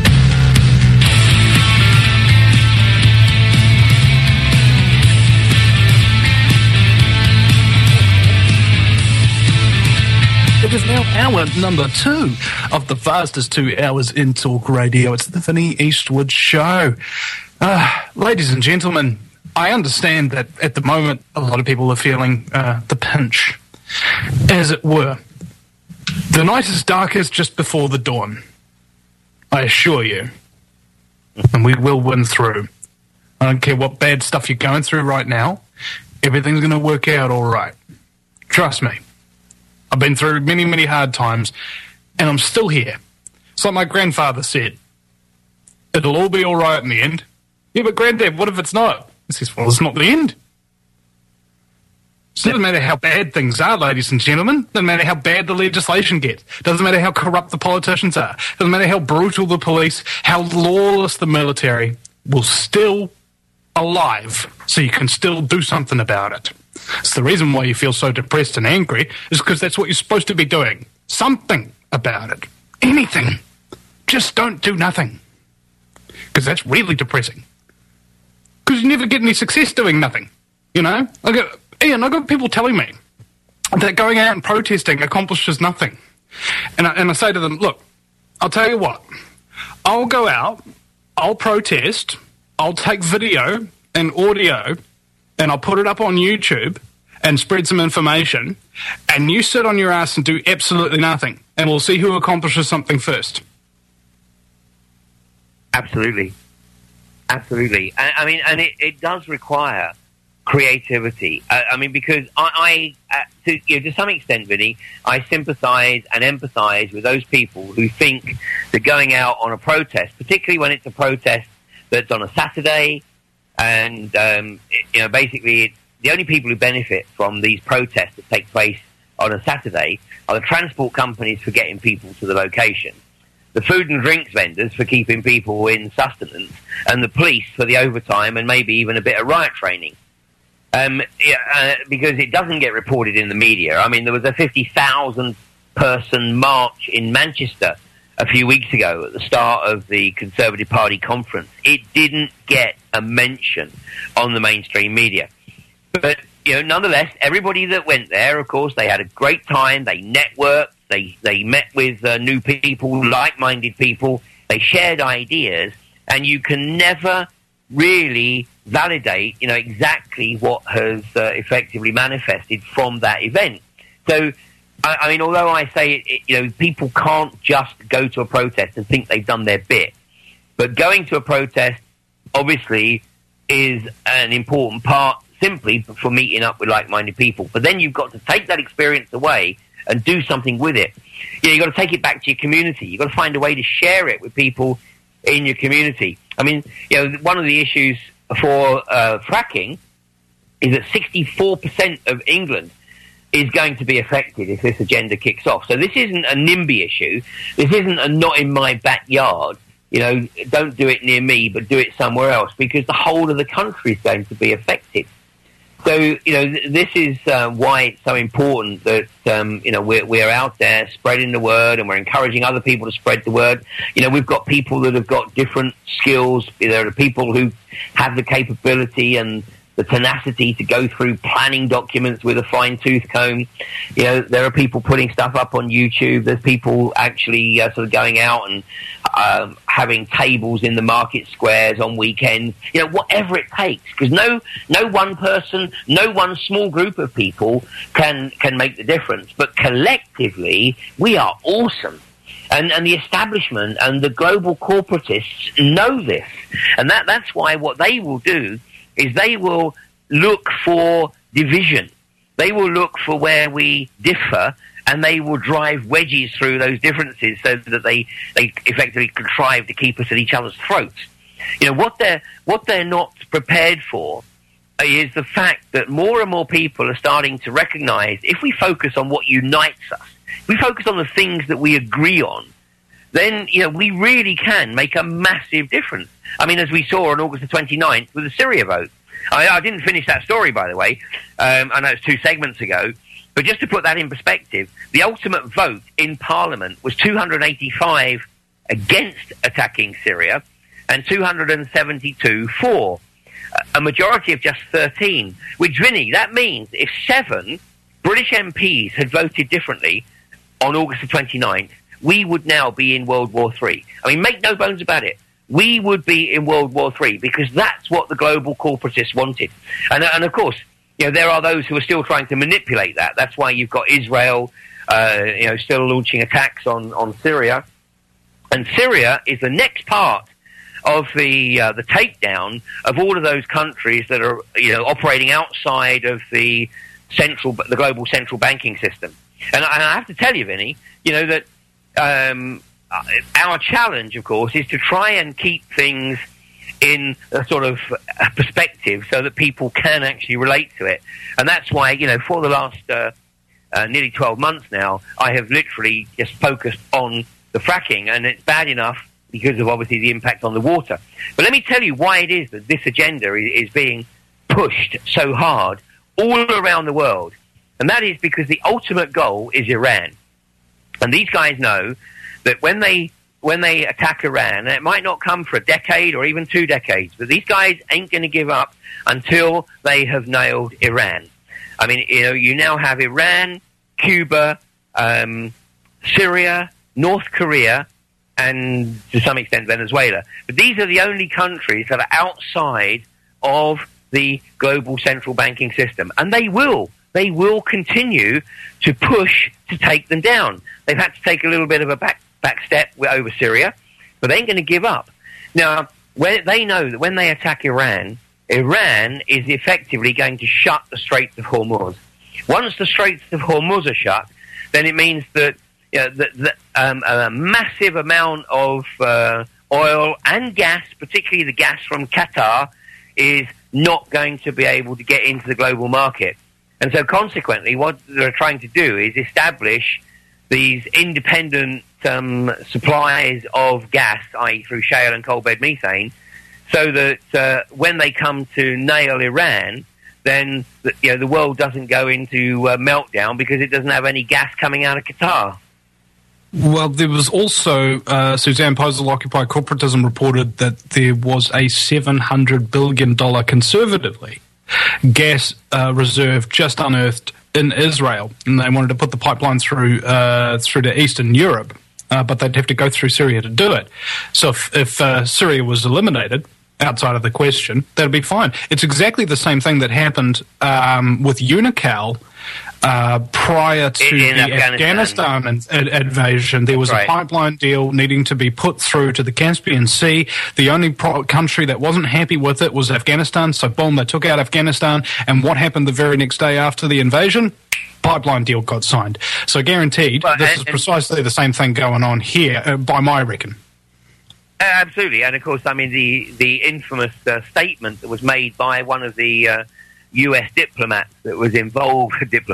It is now hour number 2 of the fastest 2 hours in talk radio. It's the Vinnie Eastwood Show. Ladies and gentlemen, I understand that at the moment a lot of people are feeling the pinch, as it were. The night is darkest just before the dawn, I assure you. And we will win through. I don't care what bad stuff you're going through right now. Everything's going to work out all right. Trust me. I've been through many, many hard times, and I'm still here. It's like my grandfather said. It'll all be all right in the end. Yeah, but Granddad, what if it's not? He says, well, it's not the end. It doesn't matter how bad things are, ladies and gentlemen. It doesn't matter how bad the legislation gets. It doesn't matter how corrupt the politicians are. It doesn't matter how brutal the police, how lawless the military. We're still alive, so you can still do something about it. It's the reason why you feel so depressed and angry is because that's what you're supposed to be doing. Something about it. Anything. Just don't do nothing. Because that's really depressing. Because you never get any success doing nothing. You know? Ian, I got people telling me that going out and protesting accomplishes nothing. And I say to them, look, I'll tell you what. I'll go out, I'll protest, I'll take video and audio, and I'll put it up on YouTube and spread some information, and you sit on your ass and do absolutely nothing, and we'll see who accomplishes something first. Absolutely. Absolutely. I mean, and it does require creativity. I mean, because to some extent, Vinny, I sympathise and empathise with those people who think that going out on a protest, particularly when it's a protest that's on a Saturday, and basically the only people who benefit from these protests that take place on a Saturday are the transport companies for getting people to the location, the food and drinks vendors for keeping people in sustenance, and the police for the overtime and maybe even a bit of riot training. Because it doesn't get reported in the media. I mean, there was a 50,000 person march in Manchester a few weeks ago at the start of the Conservative Party conference. It didn't get a mention on the mainstream media. But, nonetheless, everybody that went there, of course, they had a great time. They networked. They met with new people, like-minded people. They shared ideas. And you can never really validate, exactly what has effectively manifested from that event. So, I mean, although I say, people can't just go to a protest and think they've done their bit. But going to a protest, obviously, is an important part simply for meeting up with like-minded people. But then you've got to take that experience away and do something with it. You've got to take it back to your community. You've got to find a way to share it with people in your community. I mean, one of the issues for fracking is that 64% of England is going to be affected if this agenda kicks off. So this isn't a NIMBY issue. This isn't a not in my backyard. Don't do it near me, but do it somewhere else, because the whole of the country is going to be affected. So, this is why it's so important that, we're out there spreading the word, and we're encouraging other people to spread the word. We've got people that have got different skills. There are people who have the capability and the tenacity to go through planning documents with a fine-tooth comb. There are people putting stuff up on YouTube. There's people actually sort of going out and having tables in the market squares on weekends. Whatever it takes, because no one person, no one small group of people can make the difference. But collectively, we are awesome. And the establishment and the global corporatists know this. And that's why what they will do is they will look for division. They will look for where we differ, and they will drive wedges through those differences so that they effectively contrive to keep us at each other's throats. What they're not prepared for is the fact that more and more people are starting to recognize if we focus on what unites us, if we focus on the things that we agree on, then, we really can make a massive difference. I mean, as we saw on August the 29th with the Syria vote. I didn't finish that story, by the way. I know it's 2 segments ago. But just to put that in perspective, the ultimate vote in Parliament was 285 against attacking Syria and 272 for. A majority of just 13. Which, Vinny, that means if 7 British MPs had voted differently on August the 29th, we would now be in World War III. I mean, make no bones about it. We would be in World War III because that's what the global corporatists wanted. And of course, there are those who are still trying to manipulate that. That's why you've got Israel, still launching attacks on Syria. And Syria is the next part of the takedown of all of those countries that are, operating outside of the global central banking system. And I have to tell you, Vinny, that our challenge, of course, is to try and keep things in a sort of perspective so that people can actually relate to it. And that's why, for the last nearly 12 months now, I have literally just focused on the fracking, and it's bad enough because of obviously the impact on the water. But let me tell you why it is that this agenda is being pushed so hard all around the world. And that is because the ultimate goal is Iran. And these guys know that when they attack Iran, and it might not come for a decade or even 2 decades, but these guys ain't going to give up until they have nailed Iran. I mean, you now have Iran, Cuba, Syria, North Korea, and to some extent Venezuela. But these are the only countries that are outside of the global central banking system. And they will continue to push to take them down. They've had to take a little bit of a back step over Syria, but they ain't going to give up. Now, they know that when they attack Iran, Iran is effectively going to shut the Straits of Hormuz. Once the Straits of Hormuz are shut, then it means that a massive amount of oil and gas, particularly the gas from Qatar, is not going to be able to get into the global market. And so consequently, what they're trying to do is establish these independent supplies of gas, i.e. through shale and coal bed methane, so that when they come to nail Iran, then the world doesn't go into meltdown because it doesn't have any gas coming out of Qatar. Well, there was also, Suzanne Posel, Occupy Corporatism, reported that there was a $700 billion, conservatively, gas reserve just unearthed in Israel, and they wanted to put the pipeline through to Eastern Europe, but they'd have to go through Syria to do it. So if Syria was eliminated outside of the question, that'd be fine. It's exactly the same thing that happened with Unocal prior to the Afghanistan invasion. There was a pipeline deal needing to be put through to the Caspian Sea. The only country that wasn't happy with it was Afghanistan, so boom, they took out Afghanistan, and what happened the very next day after the invasion? Pipeline deal got signed. So guaranteed, this is precisely the same thing going on here, by my reckon. Absolutely, and of course, I mean, the infamous statement that was made by one of the U.S. diplomats that was involved,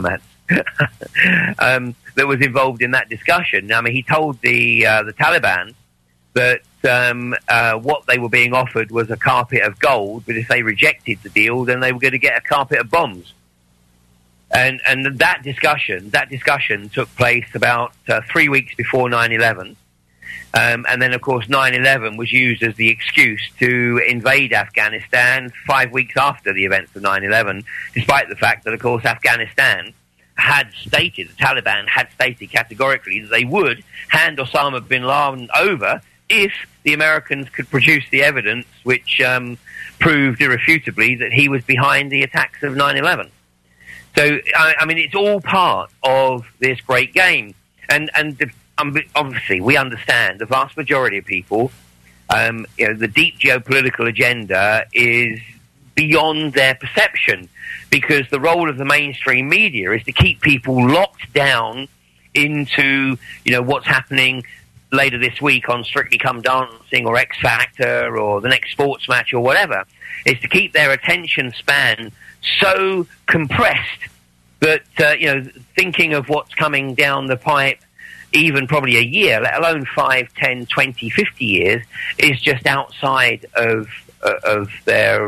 that was involved in that discussion. I mean, he told the Taliban that what they were being offered was a carpet of gold, but if they rejected the deal, then they were going to get a carpet of bombs. And that discussion took place about 3 weeks before 9/11. And then, of course, 9/11 was used as the excuse to invade Afghanistan 5 weeks after the events of 9/11, despite the fact that, of course, Afghanistan had stated, the Taliban had stated categorically that they would hand Osama bin Laden over if the Americans could produce the evidence which proved irrefutably that he was behind the attacks of 9/11. So, I mean, it's all part of this great game. And obviously, we understand the vast majority of people, the deep geopolitical agenda is beyond their perception, because the role of the mainstream media is to keep people locked down into, what's happening later this week on Strictly Come Dancing or X Factor or the next sports match or whatever, is to keep their attention span so compressed that, thinking of what's coming down the pipe even probably a year, let alone 5, 10, 20, 50 years, is just outside of their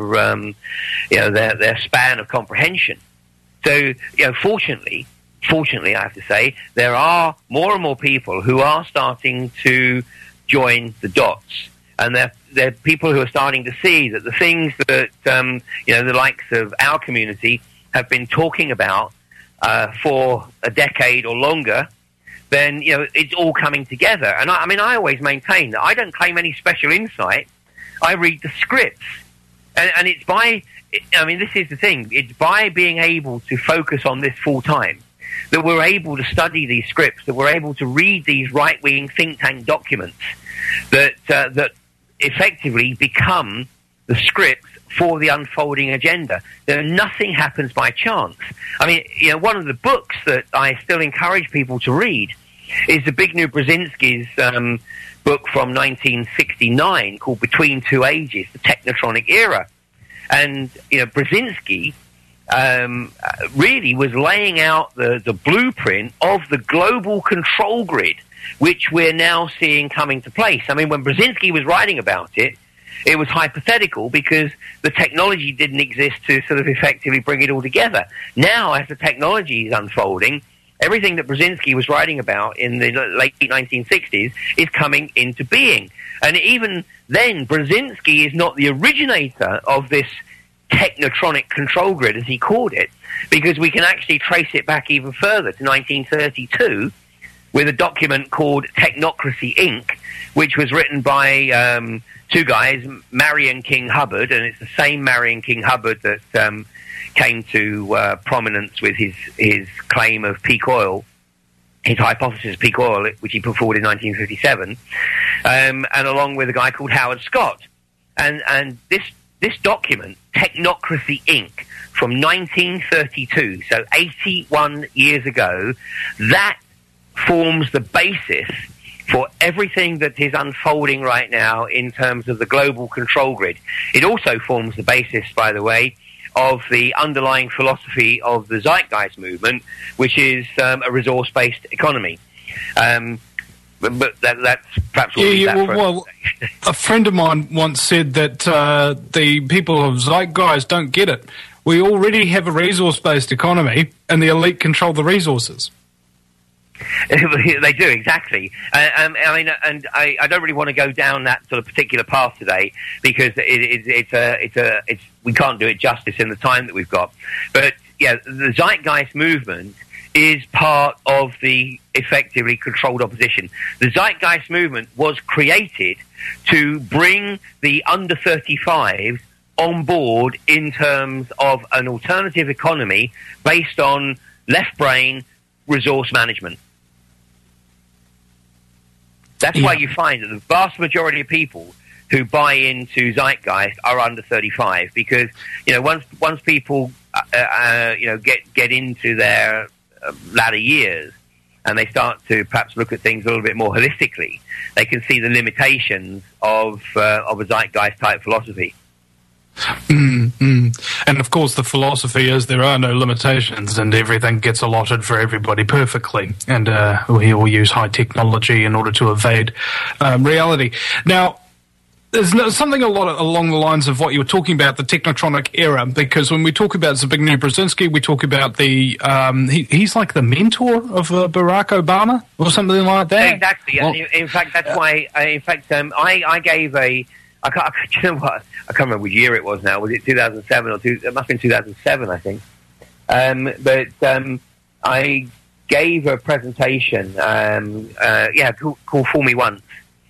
their span of comprehension. So, fortunately, I have to say, there are more and more people who are starting to join the dots, and they're people who are starting to see that the things that the likes of our community have been talking about for a decade or longer, then it's all coming together. And I always maintain that I don't claim any special insight. I read the scripts, and it's by. This is the thing. It's by being able to focus on this full time that we're able to study these scripts, that we're able to read these right-wing think tank documents that effectively become the scripts for the unfolding agenda. Nothing happens by chance. One of the books that I still encourage people to read is Zbigniew Brzezinski's book from 1969 called Between Two Ages, The Technotronic Era. And, Brzezinski really was laying out the blueprint of the global control grid, which we're now seeing coming to place. When Brzezinski was writing about it, it was hypothetical because the technology didn't exist to sort of effectively bring it all together. Now, as the technology is unfolding, everything that Brzezinski was writing about in the late 1960s is coming into being. And even then, Brzezinski is not the originator of this technotronic control grid, as he called it, because we can actually trace it back even further to 1932 with a document called Technocracy, Inc., which was written by two guys, Marion King Hubbard, and it's the same Marion King Hubbard that came to prominence with his claim of peak oil, his hypothesis of peak oil, which he put forward in 1957, and along with a guy called Howard Scott. And this document, Technocracy, Inc., from 1932, so 81 years ago, that forms the basis for everything that is unfolding right now in terms of the global control grid. It also forms the basis, by the way, of the underlying philosophy of the Zeitgeist movement, which is a resource-based economy. But that's perhaps what a friend of mine once said that the people of Zeitgeist don't get it. We already have a resource-based economy, and the elite control the resources. They do, exactly. I mean, and I don't really want to go down that sort of particular path today because it's we can't do it justice in the time that we've got. But yeah, the Zeitgeist movement is part of the effectively controlled opposition. The Zeitgeist movement was created to bring the under 35s on board in terms of an alternative economy based on left brain resource management. That's why you find that the vast majority of people who buy into Zeitgeist are under 35, because once people get into their latter years and they start to perhaps look at things a little bit more holistically, they can see the limitations of a Zeitgeist type philosophy. And of course the philosophy is there are no limitations and everything gets allotted for everybody perfectly, and we all use high technology in order to evade reality. Now, there's something along the lines of what you were talking about, the technotronic era, because when we talk about Zbigniew Brzezinski, we talk about the he's like the mentor of Barack Obama or something like that. Exactly. Well, in fact, that's why. I gave a. I can't remember which year it was now. Was it 2007 or it must have been 2007, I think. But I gave a presentation, called Fool Me Once,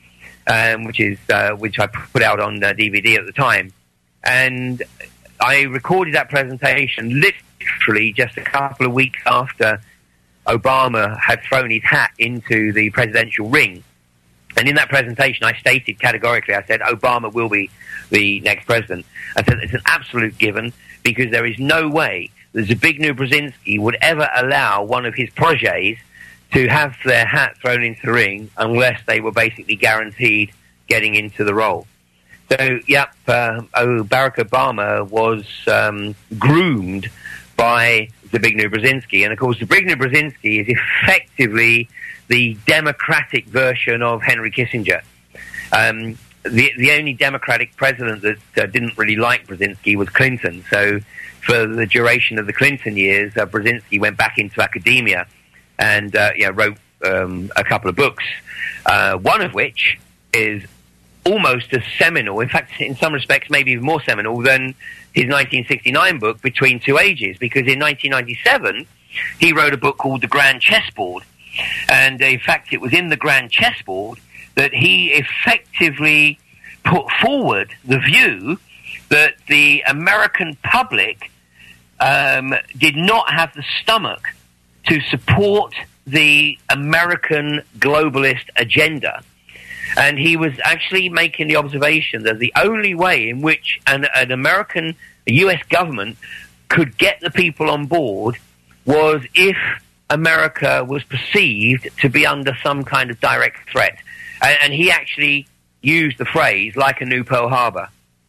which I put out on DVD at the time. And I recorded that presentation literally just a couple of weeks after Obama had thrown his hat into the presidential ring. And in that presentation, I stated categorically, I said, Obama will be the next president. I said, it's an absolute given, because there is no way that Zbigniew Brzezinski would ever allow one of his protégés to have their hat thrown into the ring unless they were basically guaranteed getting into the role. So, Barack Obama was groomed by Zbigniew Brzezinski. And, of course, Zbigniew Brzezinski is effectively the Democratic version of Henry Kissinger. The only Democratic president that didn't really like Brzezinski was Clinton. So for the duration of the Clinton years, Brzezinski went back into academia and wrote a couple of books, one of which is almost as seminal, in fact, in some respects, maybe even more seminal than his 1969 book, Between Two Ages, because in 1997, he wrote a book called The Grand Chessboard. And in fact, it was in The Grand Chessboard that he effectively put forward the view that the American public did not have the stomach to support the American globalist agenda. And he was actually making the observation that the only way in which an American, a U.S. government could get the people on board was if America was perceived to be under some kind of direct threat. And he actually used the phrase, like a new Pearl Harbor.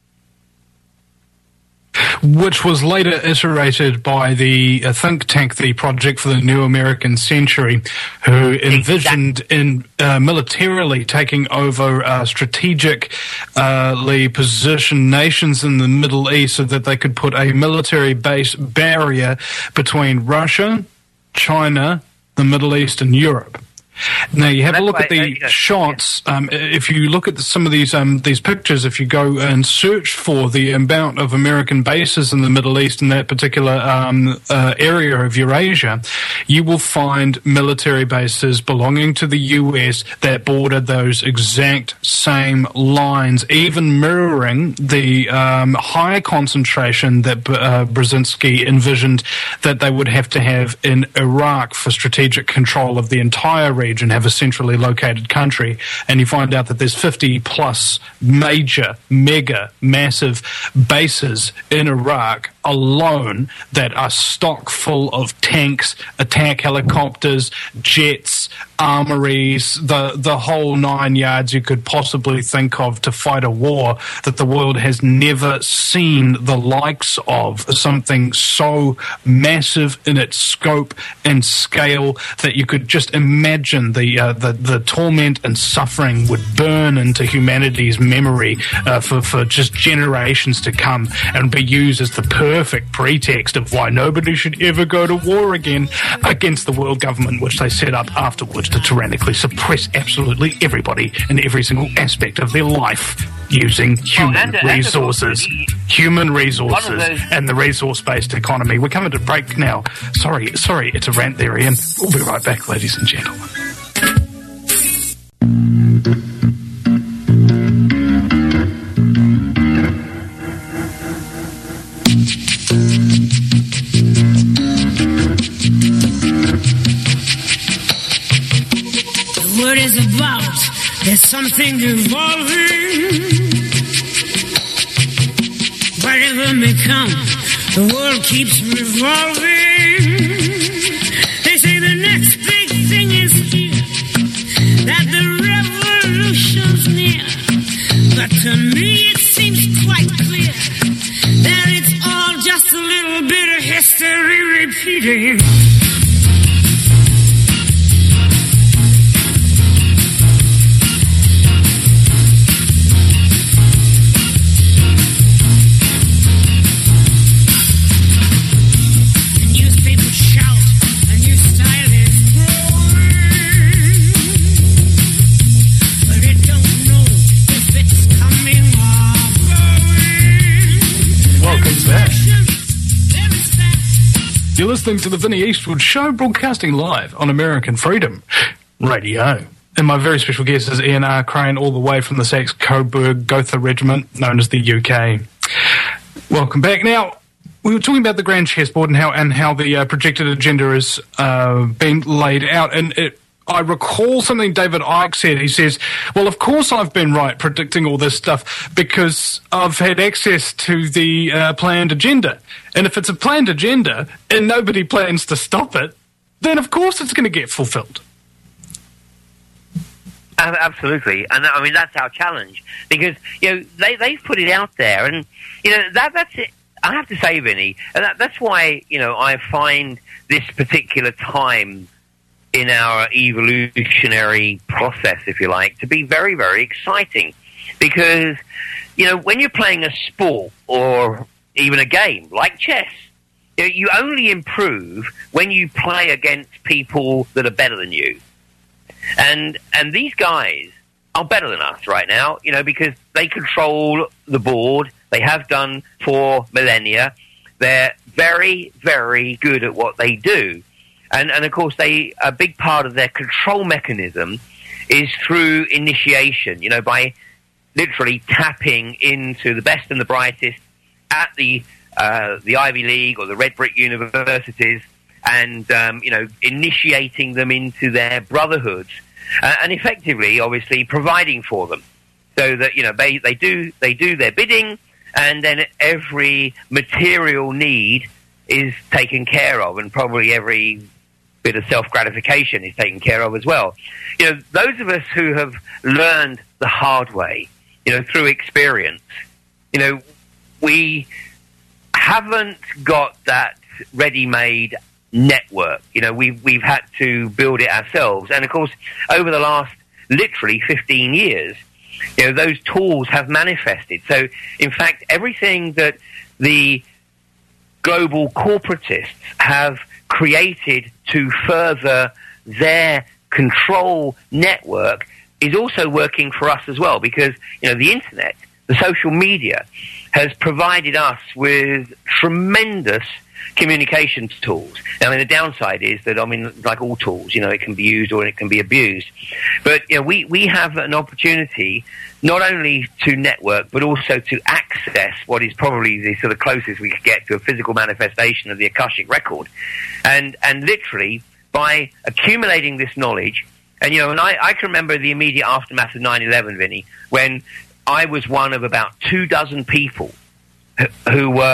Which was later iterated by the think tank, the Project for the New American Century, who envisioned militarily taking over strategically positioned nations in the Middle East so that they could put a military base barrier between Russia, China, the Middle East, and Europe. Now you have a look at the shots. If you look at some of these pictures, if you go and search for the amount of American bases in the Middle East in that particular area of Eurasia, you will find military bases belonging to the US that border those exact same lines, even mirroring the high concentration that Brzezinski envisioned that they would have to have in Iraq for strategic control of the entire region, have a centrally located country. And you find out that there's 50 plus major, massive bases in Iraq alone that are stock full of tanks, attack helicopters, jets, armories, the whole 9 yards you could possibly think of to fight a war that the world has never seen the likes of. Something so massive in its scope and scale that you could just imagine the torment and suffering would burn into humanity's memory for just generations to come, and be used as the perfect pretext of why nobody should ever go to war again against the world government, which they set up afterwards to tyrannically suppress absolutely everybody in every single aspect of their life using human resources and the resource-based economy. We're coming to break now. Sorry, it's a rant there, Ian. We'll be right back, ladies and gentlemen. What is about? There's something evolving. Whatever may come, the world keeps revolving. They say the next big thing is here, that the revolution's near. But to me it seems quite clear that it's all just a little bit of history repeating. You're listening to the Vinnie Eastwood Show, broadcasting live on American Freedom Radio. And my very special guest is Ian R. Crane, all the way from the Saxe-Coburg Gotha Regiment, known as the UK. Welcome back. Now, we were talking about the grand chessboard and how the projected agenda has been laid out. And I recall something David Icke said. He says, well, of course I've been right predicting all this stuff because I've had access to the planned agenda. And if it's a planned agenda and nobody plans to stop it, then of course it's going to get fulfilled. Absolutely. And I mean, that's our challenge because, they've put it out there and, that's it. I have to say, Vinny, and that's why, I find this particular time in our evolutionary process, if you like, to be very, very exciting. Because, when you're playing a sport or even a game like chess, you only improve when you play against people that are better than you. And these guys are better than us right now, because they control the board. They have done for millennia. They're very, very good at what they do. And of course, a big part of their control mechanism is through initiation, by literally tapping into the best and the brightest at the Ivy League or the Red Brick universities and, initiating them into their brotherhoods and effectively, obviously, providing for them so that, they do their bidding and then every material need is taken care of and probably every bit of self-gratification is taken care of as well. Those of us who have learned the hard way, through experience, we haven't got that ready-made network. We've had to build it ourselves. And of course, over the last literally 15 years, those tools have manifested. So, in fact, everything that the global corporatists have created to further their control network is also working for us as well because, the internet, the social media has provided us with tremendous communications tools. The downside is that, like all tools, it can be used or it can be abused. But, we have an opportunity not only to network, but also to access what is probably the sort of closest we could get to a physical manifestation of the Akashic record. And literally, by accumulating this knowledge, and, and I can remember the immediate aftermath of 9/11, Vinny, when I was one of about 24 people who were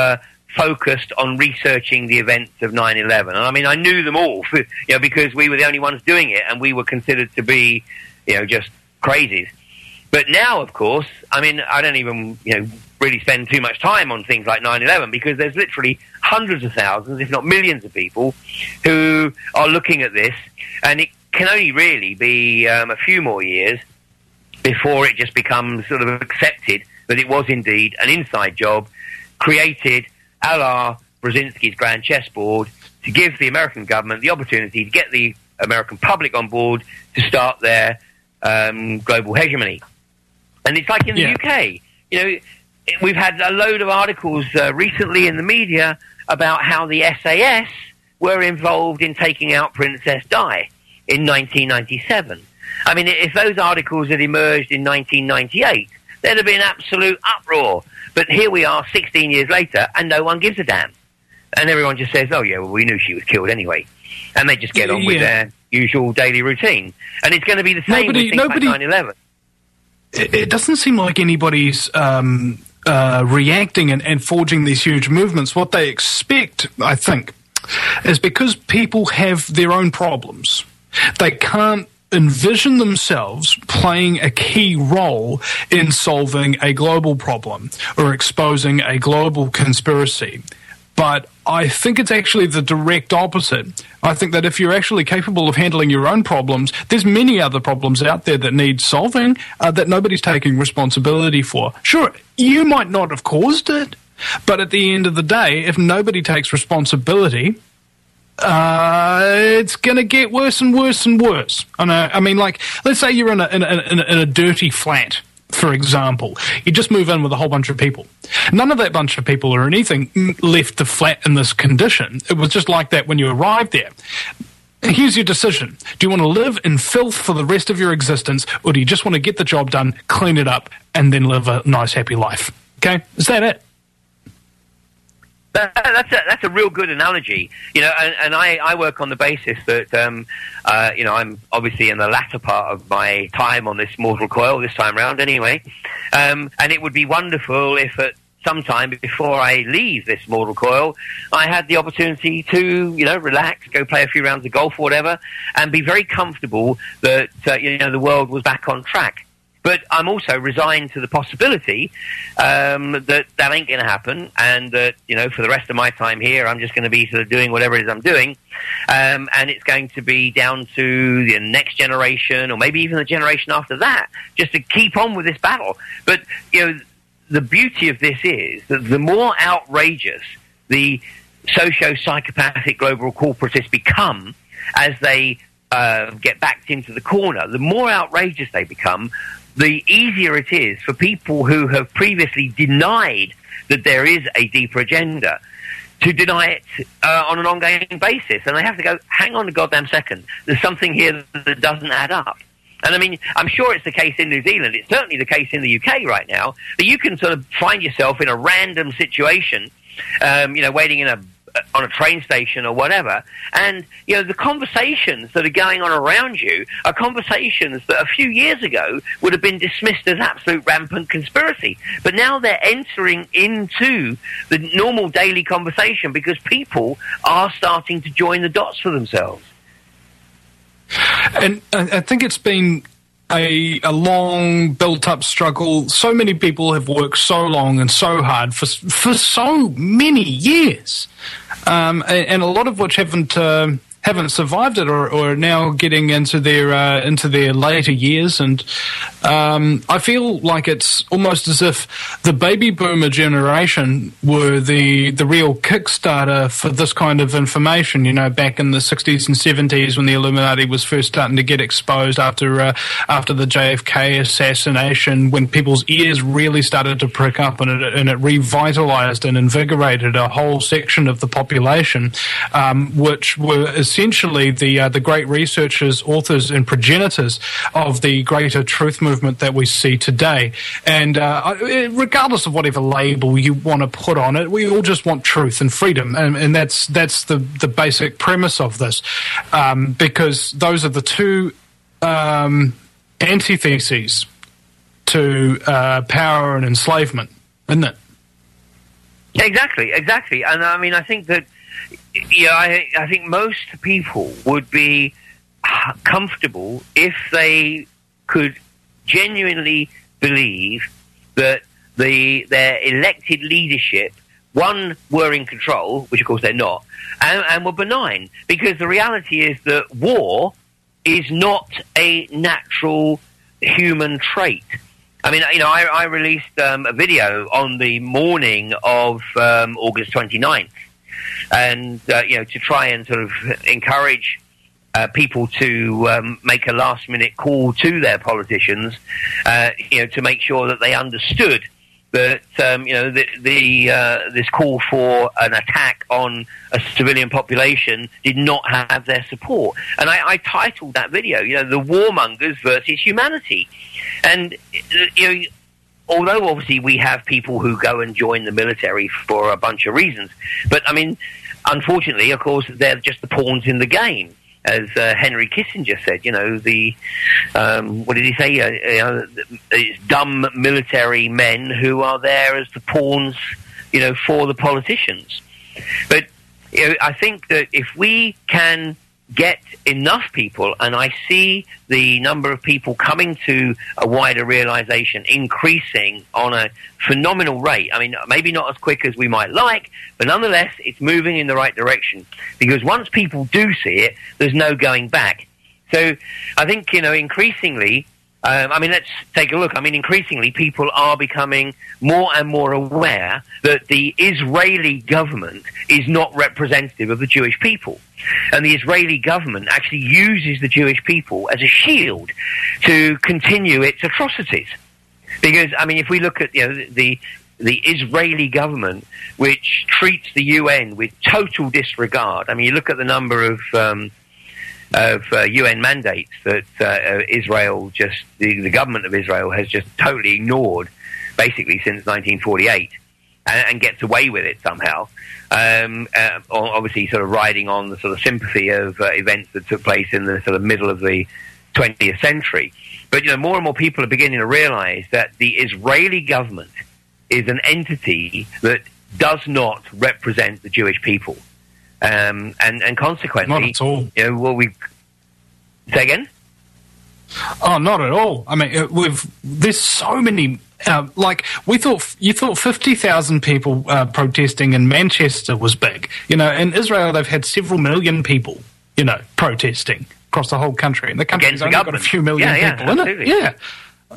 focused on researching the events of 9/11. And I mean, I knew them all, because we were the only ones doing it, and we were considered to be, just crazies. But now, of course, I mean, I don't even, really spend too much time on things like 9/11 because there's literally hundreds of thousands, if not millions of people who are looking at this, and it can only really be a few more years before it just becomes sort of accepted that it was indeed an inside job created a la Brzezinski's grand chessboard to give the American government the opportunity to get the American public on board to start their global hegemony. And it's like in the UK, we've had a load of articles recently in the media about how the SAS were involved in taking out Princess Di in 1997. I mean, if those articles had emerged in 1998, there'd have been absolute uproar. But here we are 16 years later, and no one gives a damn. And everyone just says, oh, yeah, well, we knew she was killed anyway. And they just get on with their usual daily routine. And it's going to be the same with things like 9/11. It doesn't seem like anybody's reacting and forging these huge movements. What they expect, I think, is because people have their own problems, they can't envision themselves playing a key role in solving a global problem or exposing a global conspiracy. But I think it's actually the direct opposite. I think that if you're actually capable of handling your own problems, there's many other problems out there that need solving that nobody's taking responsibility for. Sure, you might not have caused it, but at the end of the day, if nobody takes responsibility, it's going to get worse and worse and worse. I mean, like, let's say you're in a dirty flat, for example. You just move in with a whole bunch of people. None of that bunch of people or anything left the flat in this condition. It was just like that when you arrived there. Here's your decision. Do you want to live in filth for the rest of your existence, or do you just want to get the job done, clean it up, and then live a nice, happy life? Okay? Is that it? That's a real good analogy, and I work on the basis that, I'm obviously in the latter part of my time on this mortal coil this time round anyway, and it would be wonderful if at some time before I leave this mortal coil, I had the opportunity to, relax, go play a few rounds of golf or whatever, and be very comfortable that, the world was back on track. But I'm also resigned to the possibility that ain't going to happen, and that, for the rest of my time here, I'm just going to be sort of doing whatever it is I'm doing, and it's going to be down to the next generation, or maybe even the generation after that, just to keep on with this battle. But, the beauty of this is that the more outrageous the socio-psychopathic global corporatists become as they get backed into the corner, the more outrageous they become, the easier it is for people who have previously denied that there is a deeper agenda to deny it on an ongoing basis. And they have to go, hang on a goddamn second, there's something here that doesn't add up. And I mean, I'm sure it's the case in New Zealand, it's certainly the case in the UK right now, that you can sort of find yourself in a random situation, waiting on a train station or whatever, and the conversations that are going on around you are conversations that a few years ago would have been dismissed as absolute rampant conspiracy, but now they're entering into the normal daily conversation because people are starting to join the dots for themselves. And I think it's been a long built-up struggle. So many people have worked so long and so hard for so many years, and a lot of which haven't survived it or are now getting into their later years. And I feel like it's almost as if the baby boomer generation were the real Kickstarter for this kind of information, back in the 60s and 70s when the Illuminati was first starting to get exposed after the JFK assassination, when people's ears really started to prick up, and it revitalized and invigorated a whole section of the population, which were essentially the great researchers, authors, and progenitors of the greater truth movement that we see today. And regardless of whatever label you want to put on it, we all just want truth and freedom, and that's the basic premise of this, because those are the two antitheses to power and enslavement, isn't it? Exactly. And I mean, I think that, I think most people would be comfortable if they could genuinely believe that their elected leadership, one, were in control, which of course they're not, and were benign. Because the reality is that war is not a natural human trait. I mean, I released a video on the morning of August 29th, and to try and sort of encourage people to make a last-minute call to their politicians, to make sure that they understood that this call for an attack on a civilian population did not have their support. And I titled that video, "The Warmongers versus Humanity." And although obviously we have people who go and join the military for a bunch of reasons, but I mean, unfortunately, of course, they're just the pawns in the game. As Henry Kissinger said, what did he say? It's dumb military men who are there as the pawns, for the politicians. But I think that if we can get enough people, and I see the number of people coming to a wider realization increasing on a phenomenal rate. I mean, maybe not as quick as we might like, but nonetheless, it's moving in the right direction. Because once people do see it, there's no going back. So I think, increasingly, let's take a look. I mean, increasingly, people are becoming more and more aware that the Israeli government is not representative of the Jewish people. And the Israeli government actually uses the Jewish people as a shield to continue its atrocities. Because, I mean, if we look at, the Israeli government, which treats the UN with total disregard. I mean, you look at the number of UN mandates that the government of Israel has just totally ignored, basically since 1948, and gets away with it somehow. Obviously, sort of riding on the sort of sympathy of events that took place in the sort of middle of the 20th century. But more and more people are beginning to realise that the Israeli government is an entity that does not represent the Jewish people. And consequently, not at all. Say again? Oh, not at all. I mean, there's so many. You thought 50,000 people protesting in Manchester was big. In Israel they've had several million people, protesting across the whole country, and the country's only got a few million people absolutely. in it. Yeah,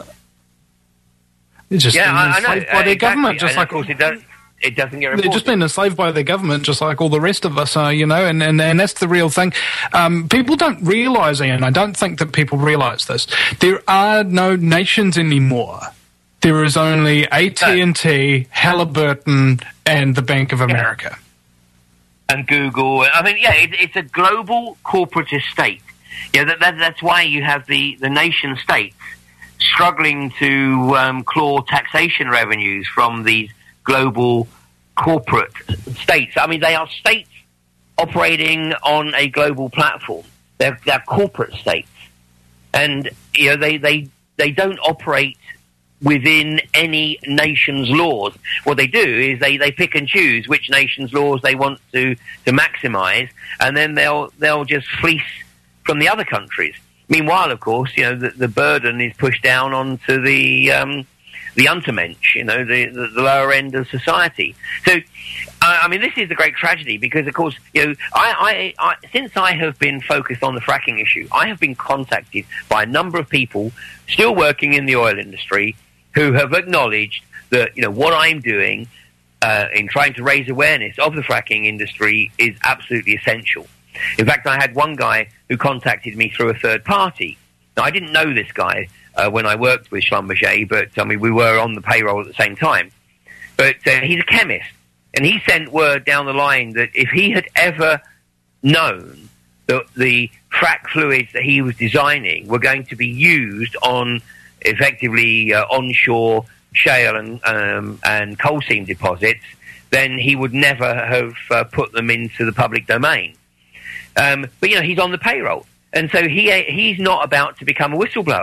it's just been enslaved by their government, just like. Of course, it doesn't get reported. They've just been enslaved by their government, just like all the rest of us are, and that's the real thing. People don't realise, Ian, I don't think that people realise this. There are no nations anymore. There is only AT&T, Halliburton, and the Bank of America. And Google. I mean, it's a global corporate estate. That's why you have the nation states struggling to claw taxation revenues from these global corporate states. I mean, they are states operating on a global platform. They're corporate states, and they don't operate within any nation's laws. What they do is they pick and choose which nation's laws they want to maximise, and then they'll just fleece from the other countries. Meanwhile, of course, the burden is pushed down onto the untermensch, the lower end of society. So, I mean, this is the great tragedy because, of course, I since I have been focused on the fracking issue, I have been contacted by a number of people still working in the oil industry who have acknowledged that, what I'm doing in trying to raise awareness of the fracking industry is absolutely essential. In fact, I had one guy who contacted me through a third party. Now, I didn't know this guy when I worked with Schlumberger, but I mean, we were on the payroll at the same time. But he's a chemist, and he sent word down the line that if he had ever known that the frack fluids that he was designing were going to be used on effectively onshore shale and coal seam deposits, then he would never have put them into the public domain. But he's on the payroll, and so he's not about to become a whistleblower.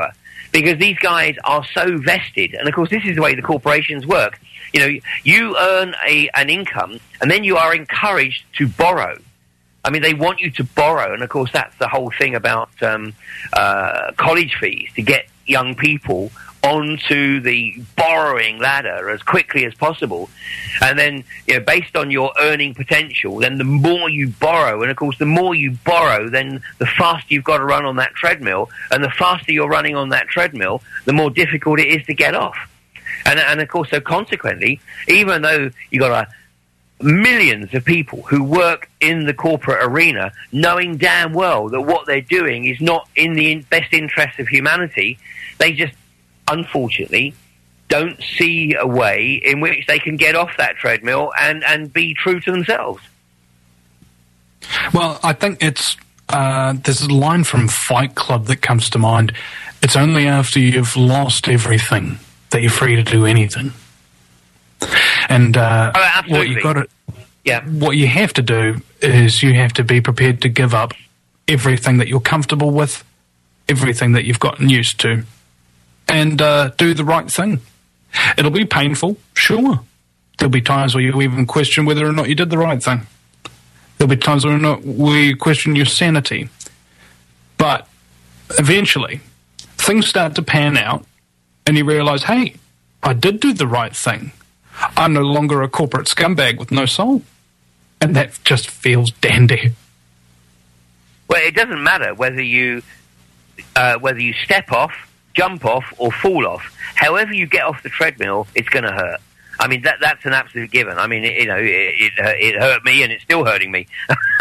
because these guys are so vested. And of course, this is the way the corporations work. You know, you earn an income, and then you are encouraged to borrow. I mean, they want you to borrow, and of course, that's the whole thing about college fees, to get young people onto the borrowing ladder as quickly as possible. And then, you know, based on your earning potential, then the more you borrow, and of course, the more you borrow, then the faster you've got to run on that treadmill, and the faster you're running on that treadmill, the more difficult it is to get off. And of course, so consequently, even though you've got millions of people who work in the corporate arena, knowing damn well that what they're doing is not in the best interest of humanity, they just, unfortunately, don't see a way in which they can get off that treadmill and be true to themselves. Well, I think it's there's a line from Fight Club that comes to mind. It's only after you've lost everything that you're free to do anything. And what you got to, what you have to do is you have to be prepared to give up everything that you're comfortable with, everything that you've gotten used to, and do the right thing. It'll be painful, sure. There'll be times where you even question whether or not you did the right thing. There'll be times where you question your sanity. But eventually, things start to pan out, and you realise, hey, I did do the right thing. I'm no longer a corporate scumbag with no soul. And that just feels dandy. Well, it doesn't matter whether you step off, jump off, or fall off. However you get off the treadmill, it's going to hurt. I mean, that's an absolute given. I mean, it hurt me, and it's still hurting me.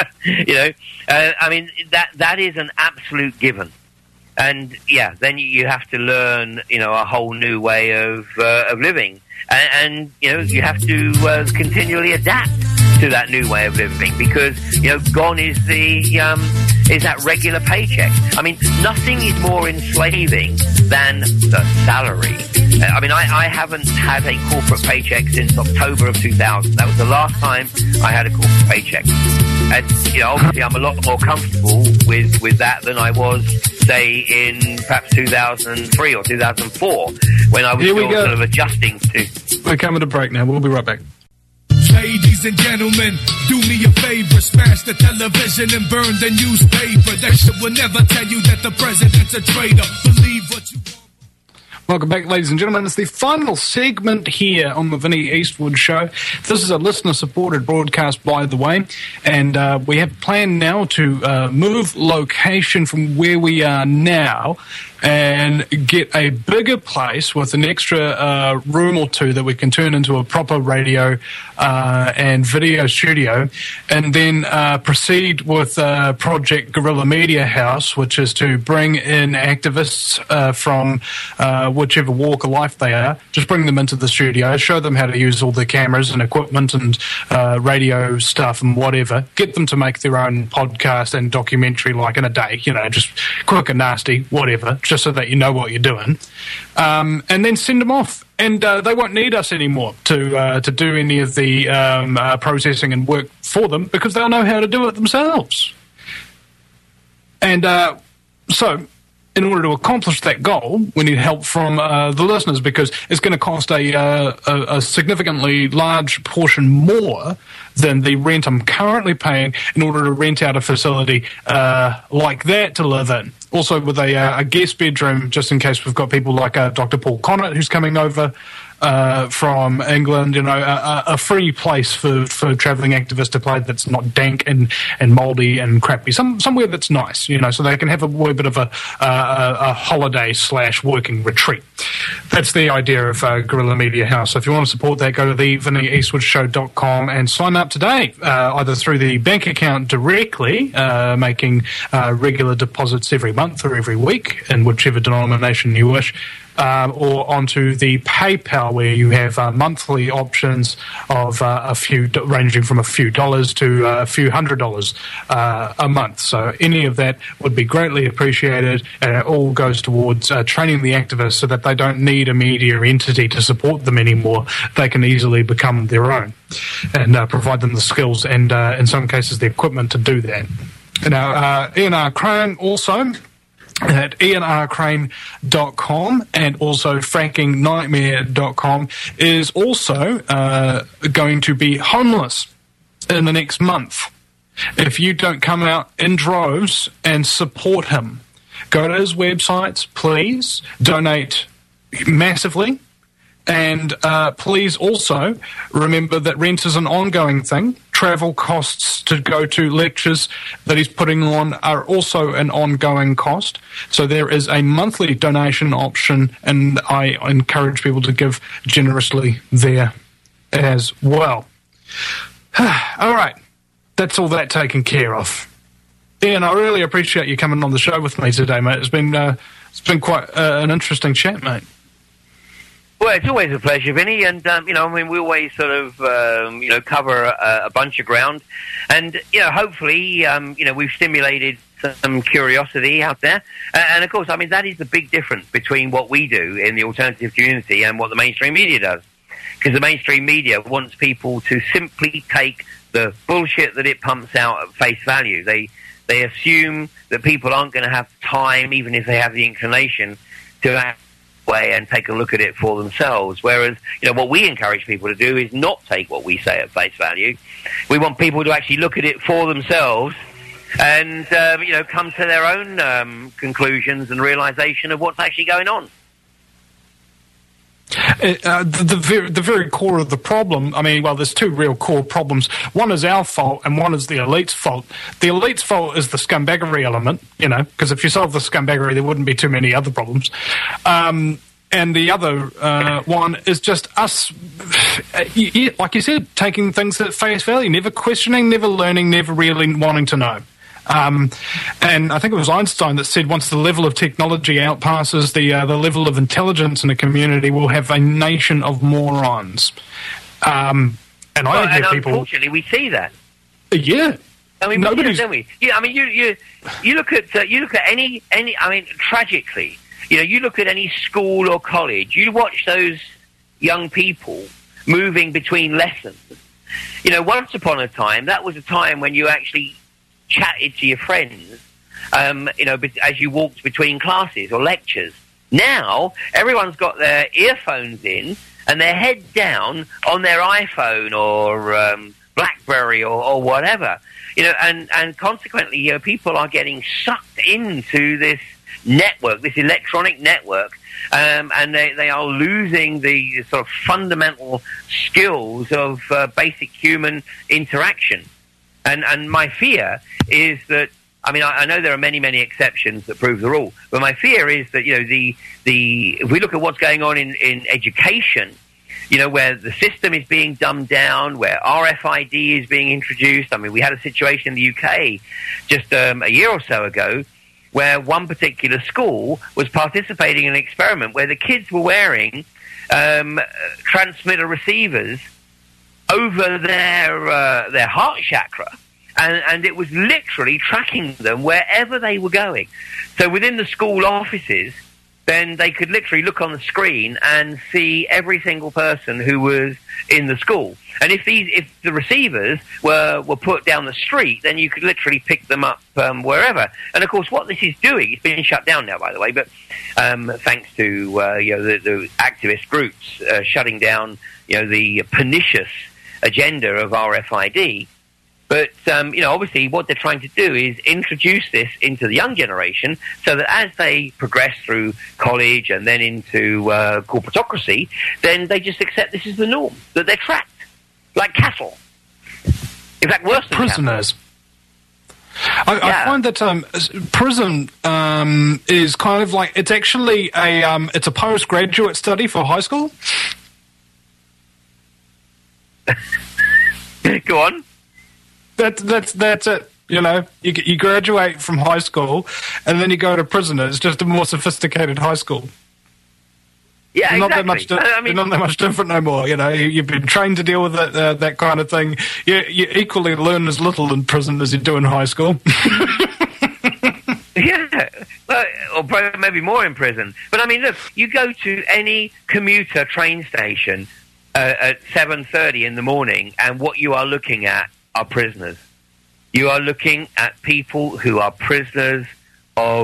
I mean, that is an absolute given. And yeah, then you have to learn, a whole new way of living, and you have to continually adapt to that new way of living, because gone is that regular paycheck. I mean, nothing is more enslaving than the salary. I mean, I haven't had a corporate paycheck since October of 2000. That was the last time I had a corporate paycheck. And obviously, I'm a lot more comfortable with that than I was, say, in perhaps 2003 or 2004, when I was still sort of adjusting to. We're coming to break now. We'll be right back. Ladies and gentlemen, do me a favor, smash the television and burn the newspaper. That shit will never tell you that the president's a traitor. Believe what you want. Welcome back, ladies and gentlemen. It's the final segment here on the Vinnie Eastwood Show. This is a listener-supported broadcast, by the way, and we have planned now to move location from where we are now and get a bigger place with an extra room or two that we can turn into a proper radio and video studio, and then proceed with Project Guerrilla Media House, which is to bring in activists from whichever walk of life they are, just bring them into the studio, show them how to use all the cameras and equipment and radio stuff and whatever, get them to make their own podcast and documentary like in a day, just quick and nasty, whatever, just so that you know what you're doing, and then send them off. And they won't need us anymore to do any of the processing and work for them, because they'll know how to do it themselves. And so, in order to accomplish that goal, we need help from the listeners, because it's going to cost a significantly large portion more than the rent I'm currently paying in order to rent out a facility like that to live in. Also with a guest bedroom, just in case we've got people like Dr. Paul Connett, who's coming over from England, a free place for travelling activists to play that's not dank and mouldy and crappy, somewhere that's nice, so they can have a wee bit of a holiday / working retreat. That's the idea of Guerrilla Media House. So if you want to support that, go to the VinnieEastwoodShow.com and sign up today, either through the bank account directly, making regular deposits every month or every week in whichever denomination you wish, or onto the PayPal, where you have monthly options of ranging from a few dollars to a few $100s a month. So any of that would be greatly appreciated, and it all goes towards training the activists so that they don't need a media entity to support them anymore. They can easily become their own and provide them the skills and, in some cases, the equipment to do that. Now, Ian R. Crane also at ianrcrane.com, and also frankingnightmare.com is also going to be homeless in the next month. If you don't come out in droves and support him, go to his websites, please, donate massively, and please also remember that rent is an ongoing thing. Travel costs to go to lectures that he's putting on are also an ongoing cost. So there is a monthly donation option, and I encourage people to give generously there as well. All right. That's all that taken care of. Ian, I really appreciate you coming on the show with me today, mate. It's been quite an interesting chat, mate. Well, it's always a pleasure, Vinny, and we always sort of cover a bunch of ground, and hopefully we've stimulated some curiosity out there, and of course, that is the big difference between what we do in the alternative community and what the mainstream media does, because the mainstream media wants people to simply take the bullshit that it pumps out at face value. They assume that people aren't going to have time, even if they have the inclination, to act way and take a look at it for themselves. Whereas, what we encourage people to do is not take what we say at face value. We want people to actually look at it for themselves and, come to their own conclusions and realization of what's actually going on. The very core of the problem, there's two real core problems. One is our fault and one is the elite's fault. The elite's fault is the scumbaggery element, because if you solve the scumbaggery, there wouldn't be too many other problems. And the other one is just us, like you said, taking things at face value, never questioning, never learning, never really wanting to know. And I think it was Einstein that said once the level of technology outpasses the level of intelligence in a community, we'll have a nation of morons. And unfortunately, we see that. Yeah. Nobody's... don't we? Yeah, you look at any. Tragically, you look at any school or college. You watch those young people moving between lessons. Once upon a time, that was a time when you actually chatted to your friends, as you walked between classes or lectures. Now, everyone's got their earphones in and their head down on their iPhone or BlackBerry or whatever. And consequently, people are getting sucked into this network, this electronic network, and they are losing the sort of fundamental skills of basic human interaction. And my fear is that, I know there are many, many exceptions that prove the rule, but my fear is that, if we look at what's going on in education, where the system is being dumbed down, where RFID is being introduced. We had a situation in the UK just a year or so ago where one particular school was participating in an experiment where the kids were wearing transmitter receivers over their heart chakra, and it was literally tracking them wherever they were going. So within the school offices, then they could literally look on the screen and see every single person who was in the school. And if the receivers were put down the street, then you could literally pick them up wherever. And of course, what this is doing, it's been shut down now, by the way, but thanks to the activist groups shutting down the pernicious agenda of RFID. But, obviously what they're trying to do is introduce this into the young generation so that as they progress through college and then into corporatocracy, then they just accept this is the norm, that they're trapped, like cattle. In fact, worse than prisoners. I find that prison is kind of like, it's actually it's a postgraduate study for high school. Go on. That's it. You graduate from high school, and then you go to prison. It's just a more sophisticated high school. Yeah, not exactly. They're not that much different no more. You've been trained to deal with that kind of thing. You equally learn as little in prison as you do in high school. Yeah, or maybe more in prison. But look, you go to any commuter train station at 7:30 in the morning, and what you are looking at are prisoners. You are looking at people who are prisoners of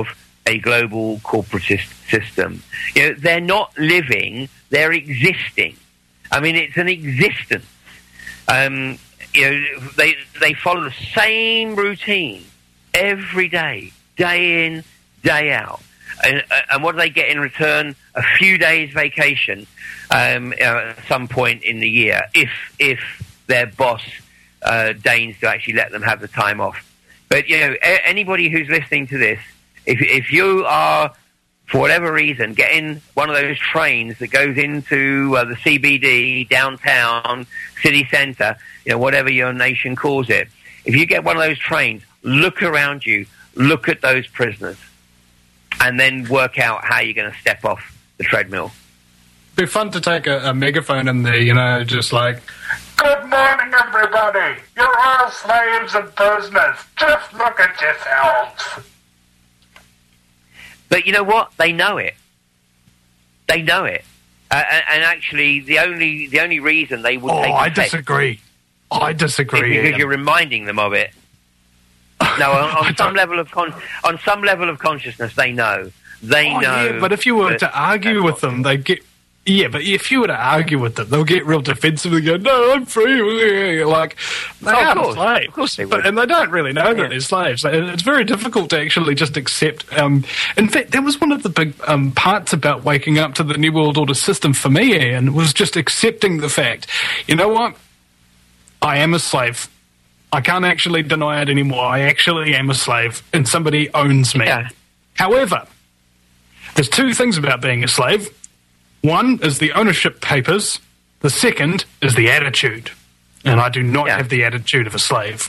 a global corporatist system. You know, they're not living, they're existing. I mean, it's an existence. You know, they follow the same routine every day, day in, day out. And what do they get in return? A few days vacation at some point in the year, if their boss deigns to actually let them have the time off. But, you know, anybody who's listening to this, if you are, for whatever reason, getting one of those trains that goes into the CBD, downtown, city centre, you know, whatever your nation calls it, if you get one of those trains, look around you, look at those prisoners, and then work out how you're going to step off the treadmill. It'd be fun to take a megaphone in there, you know, just like, good morning, everybody. You're all slaves and prisoners. Just look at yourselves. But you know what? They know it. They know it. And actually, the only reason they would take offense, I disagree. is because you're reminding them of it. No, on some level of consciousness, they know. They know. Yeah, but if you were to argue with them, they'd get. Yeah, but if you were to argue with them, they'll get real defensive and go, "No, I'm free." Like, they are slaves. Of course they would. And they don't really know that they're slaves. It's very difficult to actually just accept. In fact, that was one of the big parts about waking up to the New World Order system for me, Ian, was just accepting the fact, you know what? I am a slave. I can't actually deny it anymore. I actually am a slave, and somebody owns me. Yeah. However, there's two things about being a slave. One is the ownership papers. The second is the attitude. And I do not have the attitude of a slave.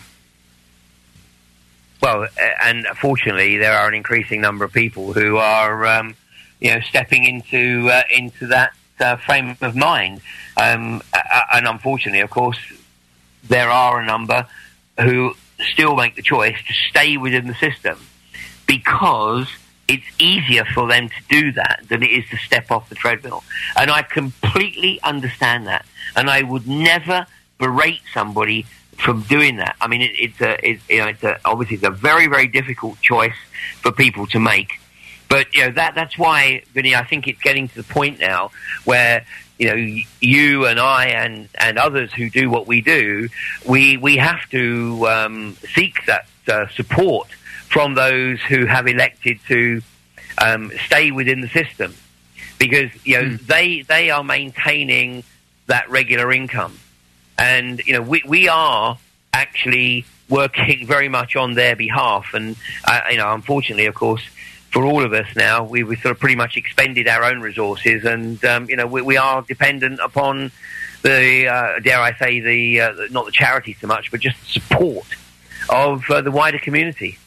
Well, and fortunately, there are an increasing number of people who are, stepping into that frame of mind. And unfortunately, of course, there are a number who still make the choice to stay within the system because it's easier for them to do that than it is to step off the treadmill. And I completely understand that. And I would never berate somebody from doing that. I mean, obviously it's a very, very difficult choice for people to make. But, you know, that's why, Vinny, I think it's getting to the point now where, you know, you and I and others who do what we do, we have to seek that support from those who have elected to stay within the system, because you know they are maintaining that regular income, and you know we are actually working very much on their behalf. And you know, unfortunately, of course, for all of us now, we sort of pretty much expended our own resources, and you know we are dependent upon the dare I say the not the charity so much, but just the support of the wider community.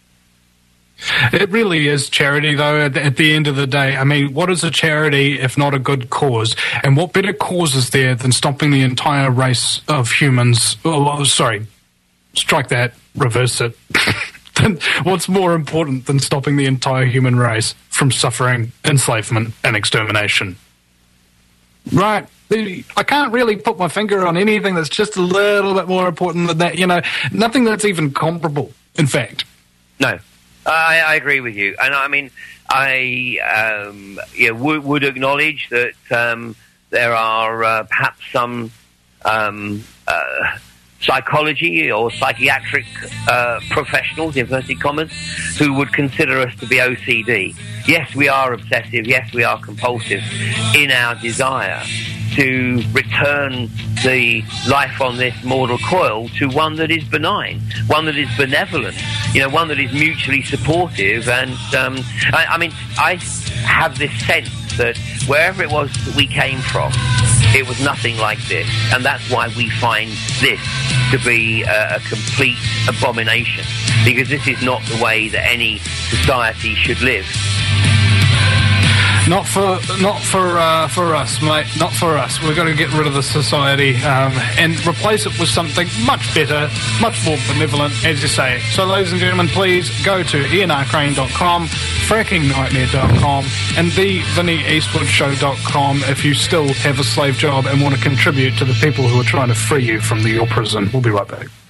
It really is charity, though, at the end of the day. I mean, what is a charity if not a good cause? And what better cause is there than stopping the entire race of humans? Oh, sorry, strike that, reverse it. What's more important than stopping the entire human race from suffering, enslavement, and extermination? Right. I can't really put my finger on anything that's just a little bit more important than that. You know, nothing that's even comparable, in fact. No. I agree with you, and I mean, I would acknowledge that there are perhaps some psychology or psychiatric professionals, inverted commas, who would consider us to be OCD. Yes, we are obsessive. Yes, we are compulsive in our desire to return the life on this mortal coil to one that is benign, one that is benevolent, you know, one that is mutually supportive. And I mean, I have this sense that wherever it was that we came from, it was nothing like this, and that's why we find this to be a complete abomination, because this is not the way that any society should live. Not for us, mate. Not for us. We've got to get rid of the society and replace it with something much better, much more benevolent, as you say. So, ladies and gentlemen, please go to ianrcrane.com, frackingnightmare.com, and thevinnieeastwoodshow.com if you still have a slave job and want to contribute to the people who are trying to free you from your prison. We'll be right back.